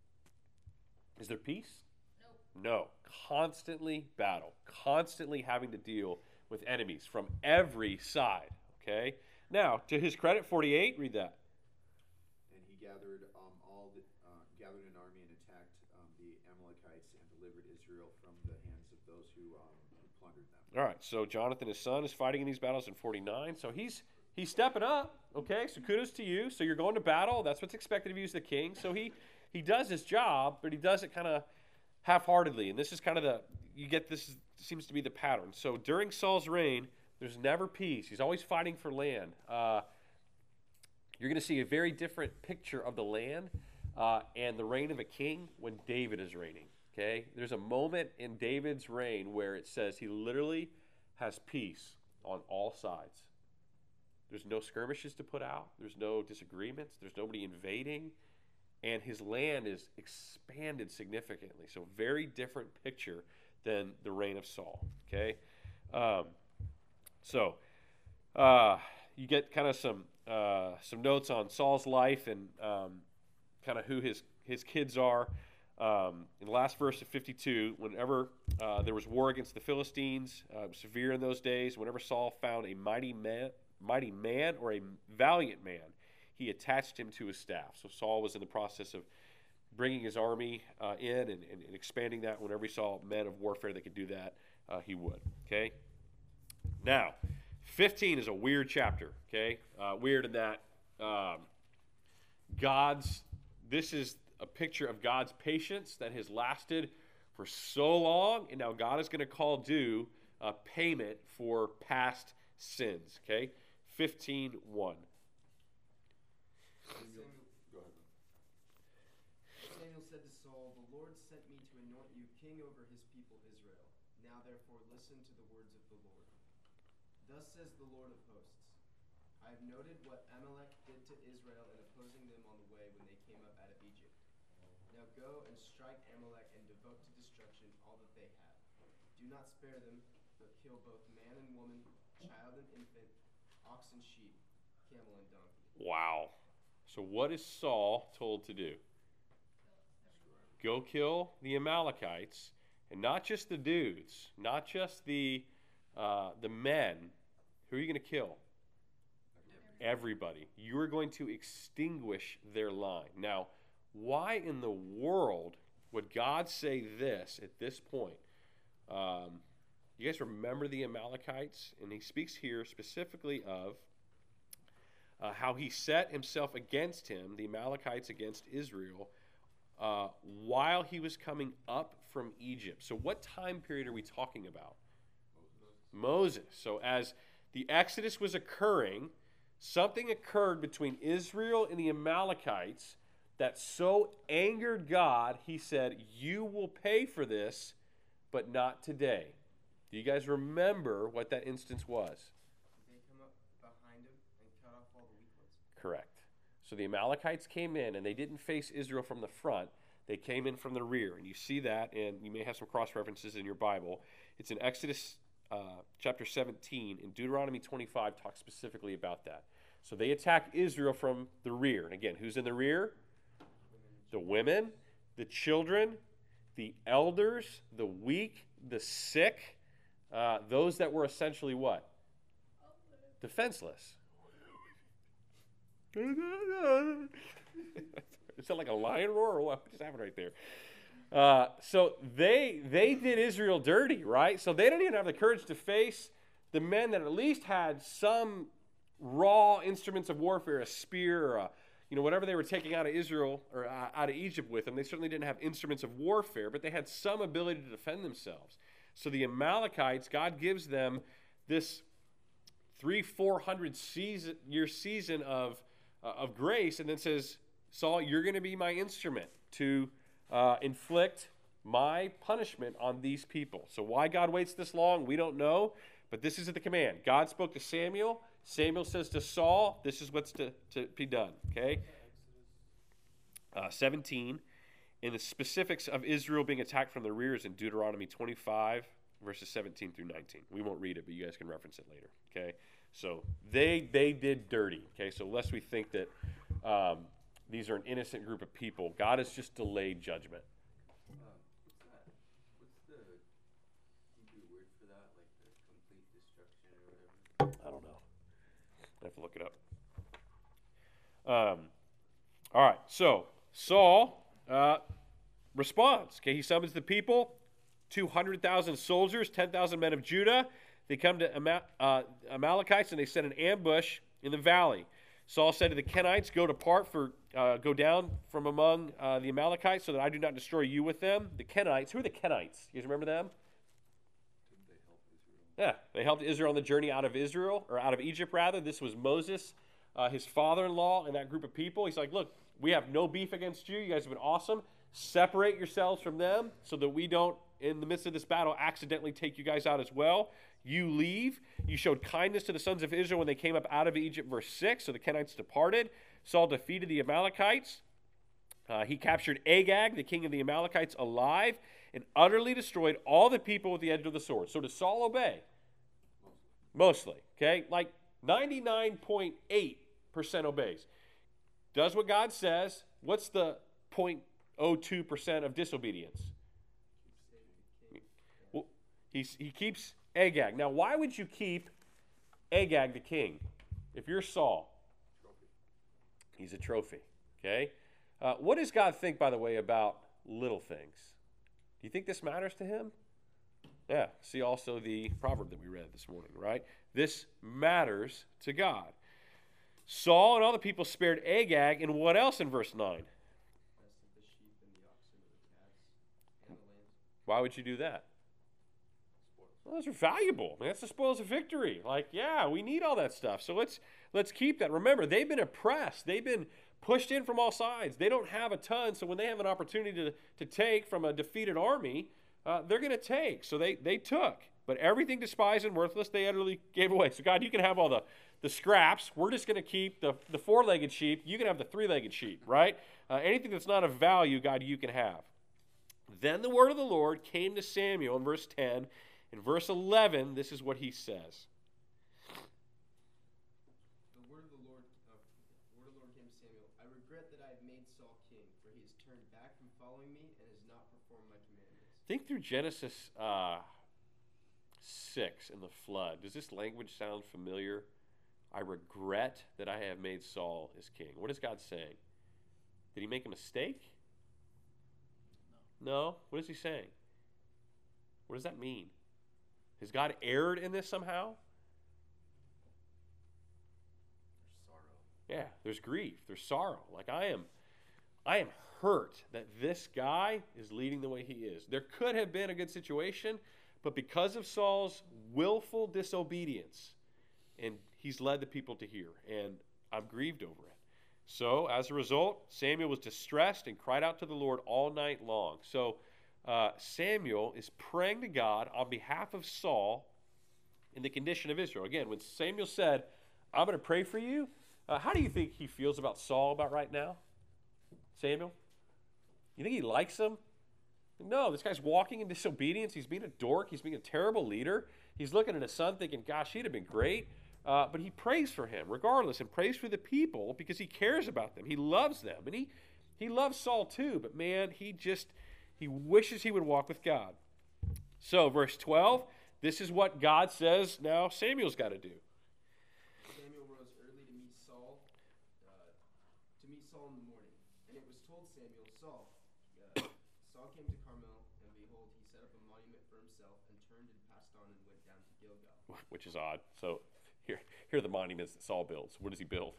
Is there peace? Nope. No. Constantly battle. Constantly having to deal with enemies from every side. Okay? Now, to his credit, forty-eight, read that. And gathered um, all the, uh, gathered an army and attacked um, the Amalekites and delivered Israel from the hands of those who, um, who plundered them. All right, so Jonathan, his son, is fighting in these battles in forty-nine. So he's he's stepping up. Okay, so kudos to you. So you're going to battle. That's what's expected of you as the king. So he he does his job, but he does it kind of half-heartedly. And this is kind of the you get this seems to be the pattern. So during Saul's reign, there's never peace. He's always fighting for land. Uh, you're going to see a very different picture of the land uh, and the reign of a king when David is reigning. Okay, there's a moment in David's reign where it says he literally has peace on all sides. There's no skirmishes to put out. There's no disagreements. There's nobody invading. And his land is expanded significantly. So very different picture than the reign of Saul. Okay, um, so uh, you get kind of some uh, some notes on Saul's life and um, kind of who his his kids are. Um, in the last verse of fifty-two, whenever uh, there was war against the Philistines, uh, severe in those days, whenever Saul found a mighty man, mighty man or a valiant man, he attached him to his staff. So Saul was in the process of bringing his army uh, in and, and, and expanding that. Whenever he saw men of warfare that could do that, uh, he would. Okay. Now, fifteen is a weird chapter. Okay, uh, weird in that um, God's. This is a picture of God's patience that has lasted for so long, and now God is going to call due uh, payment for past sins. Okay, fifteen one. Samuel, Go ahead. Samuel said to Saul, "The Lord sent me to anoint you king over his people Israel. Now therefore listen to the words of the Lord. Thus says the Lord of hosts, I have noted what Amalek did to Israel in opposing them on the way when they came up out of Egypt. Now go and strike Amalek and devote to destruction all that they have. Do not spare them, but kill both man and woman, child and infant, ox and sheep, camel and donkey." Wow. So what is Saul told to do? Go kill the Amalekites, and not just the dudes, not just the uh, the men. Who are you going to kill? Everybody. You are going to extinguish their line. Now, why in the world would God say this at this point? Um, you guys remember the Amalekites? And he speaks here specifically of uh, how he set himself against him, the Amalekites against Israel, uh, while he was coming up from Egypt. So what time period are we talking about? Moses. So as the Exodus was occurring, something occurred between Israel and the Amalekites that so angered God, he said, you will pay for this, but not today. Do you guys remember what that instance was? Did they come up behind him and cut off all the weak ones? Correct. So the Amalekites came in, and they didn't face Israel from the front. They came in from the rear. And you see that, and you may have some cross-references in your Bible. It's in Exodus uh, chapter seventeen, and Deuteronomy twenty-five talks specifically about that. So they attack Israel from the rear. And again, who's in the rear? The women, the children, the elders, the weak, the sick, uh, those that were essentially what? Defenseless. Is that like a lion roar or what? What just happened right there? Uh, so they they did Israel dirty, right? So they didn't even have the courage to face the men that at least had some raw instruments of warfare, a spear, or a, you know, whatever they were taking out of Israel or uh, out of Egypt with them. They certainly didn't have instruments of warfare, but they had some ability to defend themselves. So the Amalekites, God gives them this three, four hundred season, year season of uh, of grace, and then says, Saul, you're going to be my instrument to uh, inflict my punishment on these people. So why God waits this long, we don't know, but this is the command. God spoke to Samuel. Samuel says to Saul, this is what's to, to be done, okay? Uh, seventeen, in the specifics of Israel being attacked from the rear is in Deuteronomy twenty-five, verses seventeen through nineteen. We won't read it, but you guys can reference it later, okay? So they they did dirty, okay? So lest we think that um, these are an innocent group of people, God has just delayed judgment. Uh, what's that? What's the Hebrew word for that? Like the complete destruction or whatever? I don't know. I have to look it up. Um, All right, so Saul uh, responds. Okay, he summons the people, two hundred thousand soldiers, ten thousand men of Judah. They come to Ama- uh, Amalekites, and they set an ambush in the valley. Saul said to the Kenites, go depart for, uh, go down from among uh, the Amalekites so that I do not destroy you with them. The Kenites, who are the Kenites? You guys remember them? Didn't they help Israel? Yeah, they helped Israel on the journey out of Israel, or out of Egypt rather. This was Moses, uh, his father-in-law, and that group of people. He's like, look, we have no beef against you. You guys have been awesome. Separate yourselves from them so that we don't, in the midst of this battle, accidentally take you guys out as well. You leave. You showed kindness to the sons of Israel when they came up out of Egypt, verse six. So the Kenites departed. Saul defeated the Amalekites. Uh, he captured Agag, the king of the Amalekites, alive, and utterly destroyed all the people with the edge of the sword. So does Saul obey? Mostly. Okay? Like ninety-nine point eight percent obeys. Does what God says. What's the zero point zero two percent of disobedience? Well, he's, he keeps Agag. Now, why would you keep Agag the king if you're Saul? He's a trophy. Okay? Uh, what does God think, by the way, about little things? Do you think this matters to him? Yeah. See also the proverb that we read this morning, right? This matters to God. Saul and all the people spared Agag, and what else in verse nine? Rest of the sheep and the oxen and the calves and the lambs. Why would you do that? Well, those are valuable. I mean, that's the spoils of victory. Like, yeah, we need all that stuff. So let's let's keep that. Remember, they've been oppressed. They've been pushed in from all sides. They don't have a ton, so when they have an opportunity to, to take from a defeated army, uh, they're going to take. So they, they took. But everything despised and worthless, they utterly gave away. So, God, you can have all the, the scraps. We're just going to keep the, the four-legged sheep. You can have the three-legged sheep, right? Uh, anything that's not of value, God, you can have. Then the word of the Lord came to Samuel in verse ten. In verse eleven, this is what he says. The word of the Lord, uh, the word of the Lord came to Samuel. I regret that I have made Saul king, for he has turned back from following me and has not performed my commandments. Think through Genesis uh, six in the flood. Does this language sound familiar? I regret that I have made Saul as king. What is God saying? Did he make a mistake? No. No? What is he saying? What does that mean? Has God erred in this somehow? There's sorrow. Yeah, there's grief, there's sorrow. Like I am, I am hurt that this guy is leading the way he is. There could have been a good situation, but because of Saul's willful disobedience, and he's led the people to here, and I'm grieved over it. So as a result, Samuel was distressed and cried out to the Lord all night long. So uh, Samuel is praying to God on behalf of Saul in the condition of Israel. Again, when Samuel said, I'm going to pray for you, uh, how do you think he feels about Saul about right now? Samuel? You think he likes him? No, this guy's walking in disobedience. He's being a dork. He's being a terrible leader. He's looking at his son thinking, gosh, he'd have been great. Uh, but he prays for him regardless and prays for the people because he cares about them. He loves them. And he, he loves Saul too. But man, he just, he wishes he would walk with God. So verse twelve, this is what God says now Samuel's got to do. Samuel rose early to meet Saul, uh, to meet Saul in the morning. And it was told Samuel, Saul, uh, Saul came to Carmel, and behold, he set up a monument for himself and turned and passed on and went down to Gilgal. Which is odd. So here, here are the monuments that Saul builds. What does he build?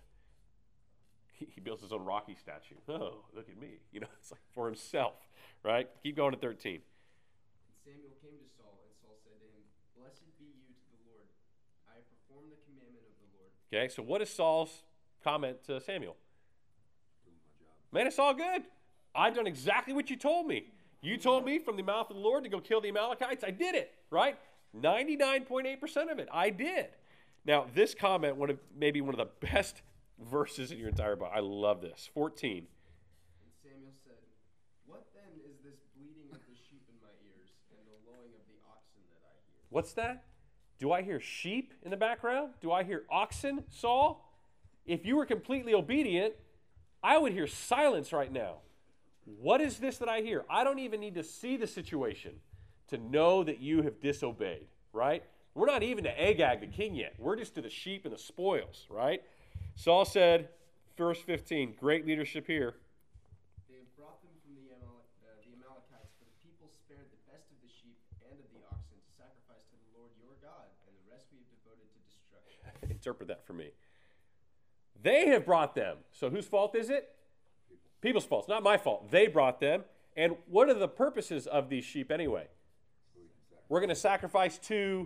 He, he builds his own Rocky statue. Oh, look at me. You know, it's like for himself, right? Keep going to thirteen. And Samuel came to Saul, and Saul said to him, Blessed be you to the Lord. I have performed the commandment of the Lord. Okay, so what is Saul's comment to Samuel? Doing my job. Man, it's all good. I've done exactly what you told me. You told me from the mouth of the Lord to go kill the Amalekites. I did it, right? ninety-nine point eight percent of it, I did. Now, this comment, one of maybe one of the best verses in your entire Bible. I love this. fourteen. And Samuel said, What then is this bleating of the sheep in my ears and the lowing of the oxen that I hear? What's that? Do I hear sheep in the background? Do I hear oxen, Saul? If you were completely obedient, I would hear silence right now. What is this that I hear? I don't even need to see the situation to know that you have disobeyed, right? We're not even to Agag the king yet. We're just to the sheep and the spoils, right? Saul said, verse fifteen. Great leadership here. They have brought them from the, Amal- uh, the Amalekites, for the people spared the best of the sheep and of the oxen to sacrifice to the Lord your God, and the rest we have devoted to destruction. Interpret that for me. They have brought them. So whose fault is it? People's fault. It's not my fault. They brought them. And what are the purposes of these sheep anyway? We're going to sacrifice to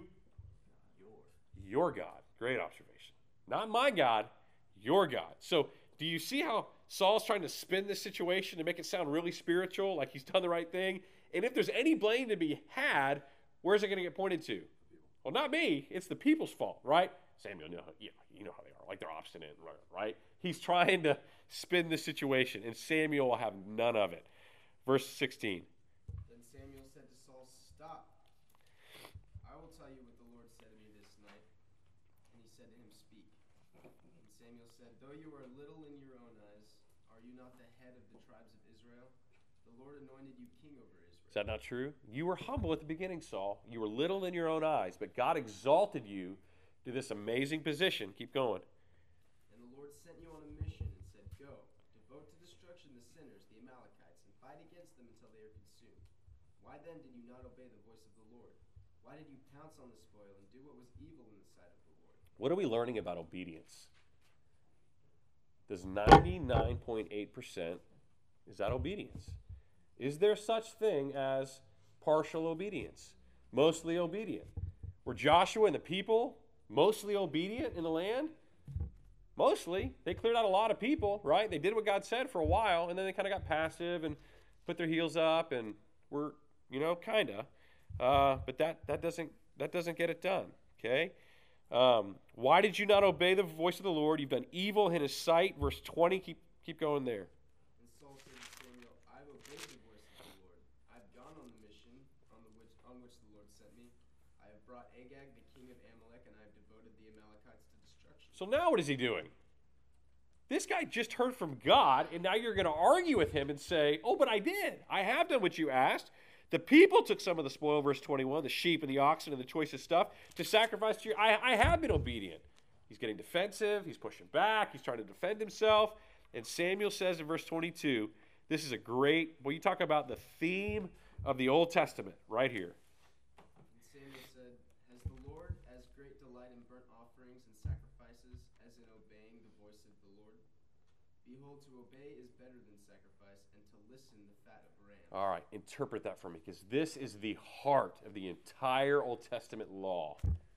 your God. Great observation. Not my God, your God. So do you see how Saul's trying to spin this situation to make it sound really spiritual, like he's done the right thing? And if there's any blame to be had, where's it going to get pointed to? Well, not me. It's the people's fault, right? Samuel, you know, yeah, you know how they are. Like they're obstinate, right? He's trying to spin the situation, and Samuel will have none of it. Verse sixteen. Then Samuel said to Saul, "Stop. I will tell you what the Lord said to me this night." And he said to him, "Speak." And Samuel said, "Though you are little in your own eyes, are you not the head of the tribes of Israel? The Lord anointed you king over Israel." Is that not true? You were humble at the beginning, Saul. You were little in your own eyes, but God exalted you to this amazing position. Keep going. And the Lord sent you on a mission and said, "Go, devote to destruction the sinners, the Amalekites, and fight against them until they are consumed. Why then did you not obey the voice of the Lord? Why did you pounce on the spoil and do what was evil in the sight of the Lord?" What are we learning about obedience? Does ninety-nine point eight percent, is that obedience? Is there such thing as partial obedience? Mostly obedient? Were Joshua and the people mostly obedient in the land? Mostly. They cleared out a lot of people, right? They did what God said for a while, and then they kind of got passive and put their heels up and were, you know, kind of. Uh, but that, that, doesn't, that doesn't get it done, okay? Um, why did you not obey the voice of the Lord? You've done evil in his sight. Verse twenty, keep, keep going there. And Saul said to Samuel, "I have obeyed the voice of the Lord. I have gone on the mission on, the which, on which the Lord sent me. I have brought Agag, the king of Amalek, and I have devoted the Amalekites to destruction." So now what is he doing? This guy just heard from God, and now you're going to argue with him and say, "Oh, but I did. I have done what you asked. The people took some of the spoil," verse twenty-one, the sheep and the oxen and the choicest stuff, "to sacrifice to you. I, I have been obedient." He's getting defensive. He's pushing back. He's trying to defend himself. And Samuel says in verse twenty-two, this is a great, well, you talk about the theme of the Old Testament right here. And Samuel said, "Has the Lord as great delight in burnt offerings and sacrifices as in obeying the voice of the Lord? Behold, to obey is better than sacrifice, and to listen the fat of rams." All right, interpret that for me, because this is the heart of the entire Old Testament law.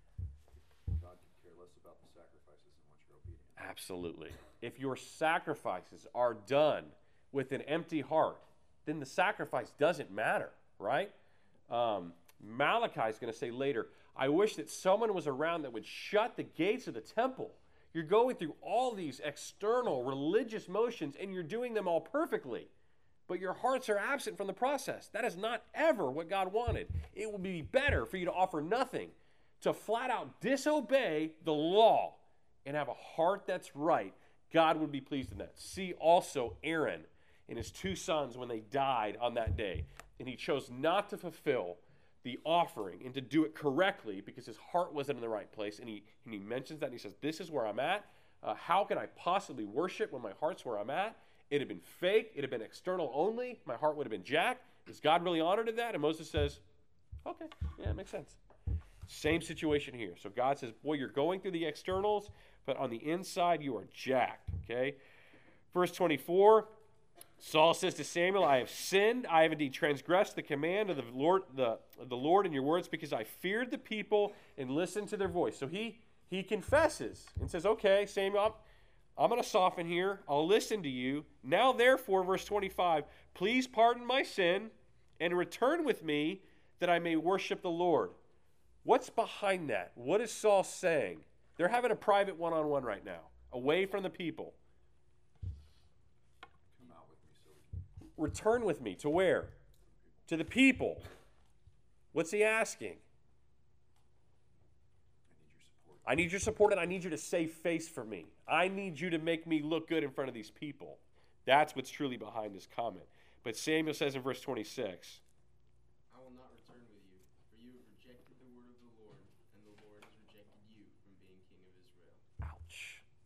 God could care less about the sacrifices and want your obedience. Absolutely. If your sacrifices are done with an empty heart, then the sacrifice doesn't matter, right? Um, Malachi is going to say later, "I wish that someone was around that would shut the gates of the temple." You're going through all these external religious motions, and you're doing them all perfectly, but your hearts are absent from the process. That is not ever what God wanted. It would be better for you to offer nothing, to flat out disobey the law and have a heart that's right. God would be pleased in that. See also Aaron and his two sons when they died on that day, and he chose not to fulfill the offering and to do it correctly because his heart wasn't in the right place. And he, and he mentions that, and he says, "This is where I'm at. Uh, how can I possibly worship when my heart's where I'm at?" It had been fake. It had been external only. My heart would have been jacked. Is God really honored in that? And Moses says, okay, yeah, it makes sense. Same situation here. So God says, boy, you're going through the externals, but on the inside you are jacked, okay? Verse twenty-four, Saul says to Samuel, "I have sinned. I have indeed transgressed the command of the Lord, the, the Lord in your words, because I feared the people and listened to their voice." So he, he confesses and says, okay, Samuel, I'm, I'm going to soften here. I'll listen to you. Now, therefore, verse twenty-five, "Please pardon my sin and return with me that I may worship the Lord." What's behind that? What is Saul saying? They're having a private one-on-one right now, away from the people. Come out with me so we can Return with me to where? To the people. What's he asking? I need your support. I need your support, and I need you to save face for me. I need you to make me look good in front of these people. That's what's truly behind his comment. But Samuel says in verse twenty-six, "I will not return with you, for you have rejected the word of the Lord, and the Lord has rejected you from being king of Israel." ouch.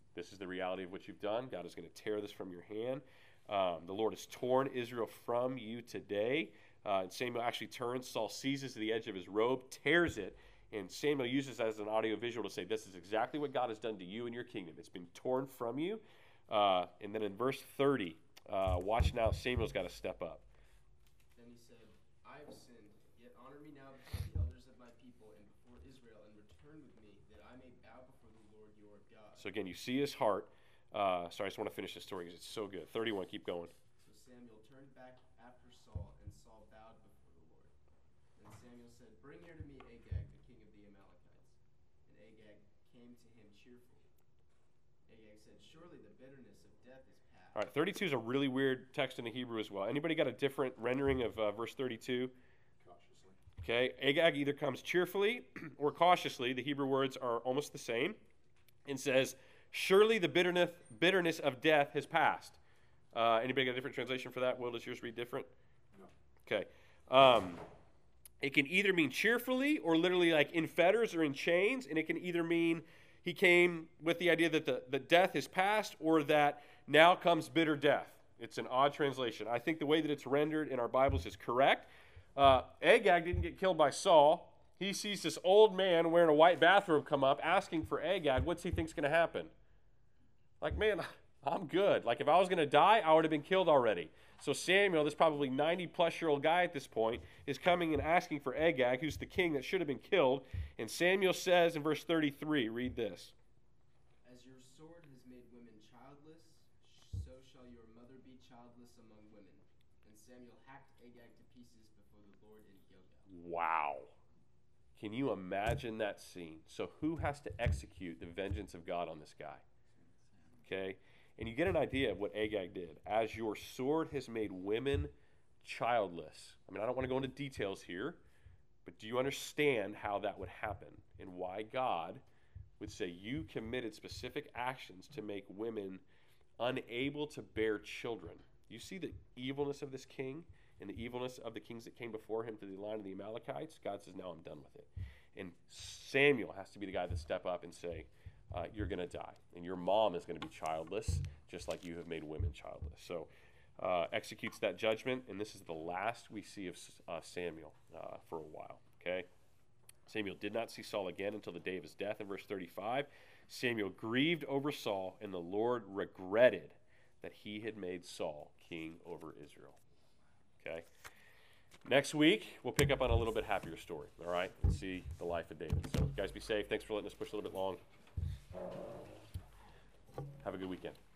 This is the reality of what you've done. God is going to tear this from your hand. Um, the Lord has torn Israel from you today. Uh, and Samuel actually turns. Saul seizes the edge of his robe, tears it, and Samuel uses that as an audio visual to say, this is exactly what God has done to you and your kingdom. It's been torn from you. Uh, and then in verse thirty, uh, watch now, Samuel's got to step up. Then he said, I have sinned, yet honor me now before the elders of my people and before Israel, and return with me, that I may bow before the Lord your God. So again, you see his heart. Uh, sorry, I just want to finish this story because it's so good. thirty-one, keep going. So Samuel turned back after Saul, and Saul bowed before the Lord. Then Samuel said, Bring here to me Agag, the king of the Amalekites. And Agag came to him cheerfully. Agag said, Surely the bitterness of death is past. All right, thirty-two is a really weird text in the Hebrew as well. Anybody got a different rendering of uh, verse thirty-two? Cautiously. Okay, Agag either comes cheerfully or cautiously. The Hebrew words are almost the same. And says, surely the bitterness, bitterness of death has passed. Uh, anybody got a different translation for that? Will, does yours read different? No. Okay. Um, it can either mean cheerfully or literally like in fetters or in chains. And it can either mean he came with the idea that the, the death is past or that now comes bitter death. It's an odd translation. I think the way that it's rendered in our Bibles is correct. Uh, Agag didn't get killed by Saul. He sees this old man wearing a white bathrobe come up asking for Agag. What's he think's going to happen? Like, man, I'm good. Like, if I was going to die, I would have been killed already. So Samuel, this probably ninety-plus-year-old guy at this point, is coming and asking for Agag, who's the king that should have been killed. And Samuel says in verse thirty-three, read this. As your sword has made women childless, so shall your mother be childless among women. And Samuel hacked Agag to pieces before the Lord in Gilgal. Wow. Can you imagine that scene? So who has to execute the vengeance of God on this guy? Okay? And you get an idea of what Agag did. As your sword has made women childless. I mean, I don't want to go into details here, but do you understand how that would happen and why God would say you committed specific actions to make women unable to bear children? You see the evilness of this king and the evilness of the kings that came before him to the line of the Amalekites. God says, now I'm done with it. And Samuel has to be the guy that step up and say, uh, you're going to die. And your mom is going to be childless, just like you have made women childless. So uh, executes that judgment, and this is the last we see of uh, Samuel uh, for a while. Okay. Samuel did not see Saul again until the day of his death in verse thirty-five. Samuel grieved over Saul, and the Lord regretted that he had made Saul king over Israel. Okay. Next week, we'll pick up on a little bit happier story, all right, and see the life of David. So, guys, be safe. Thanks for letting us push a little bit long. Have a good weekend.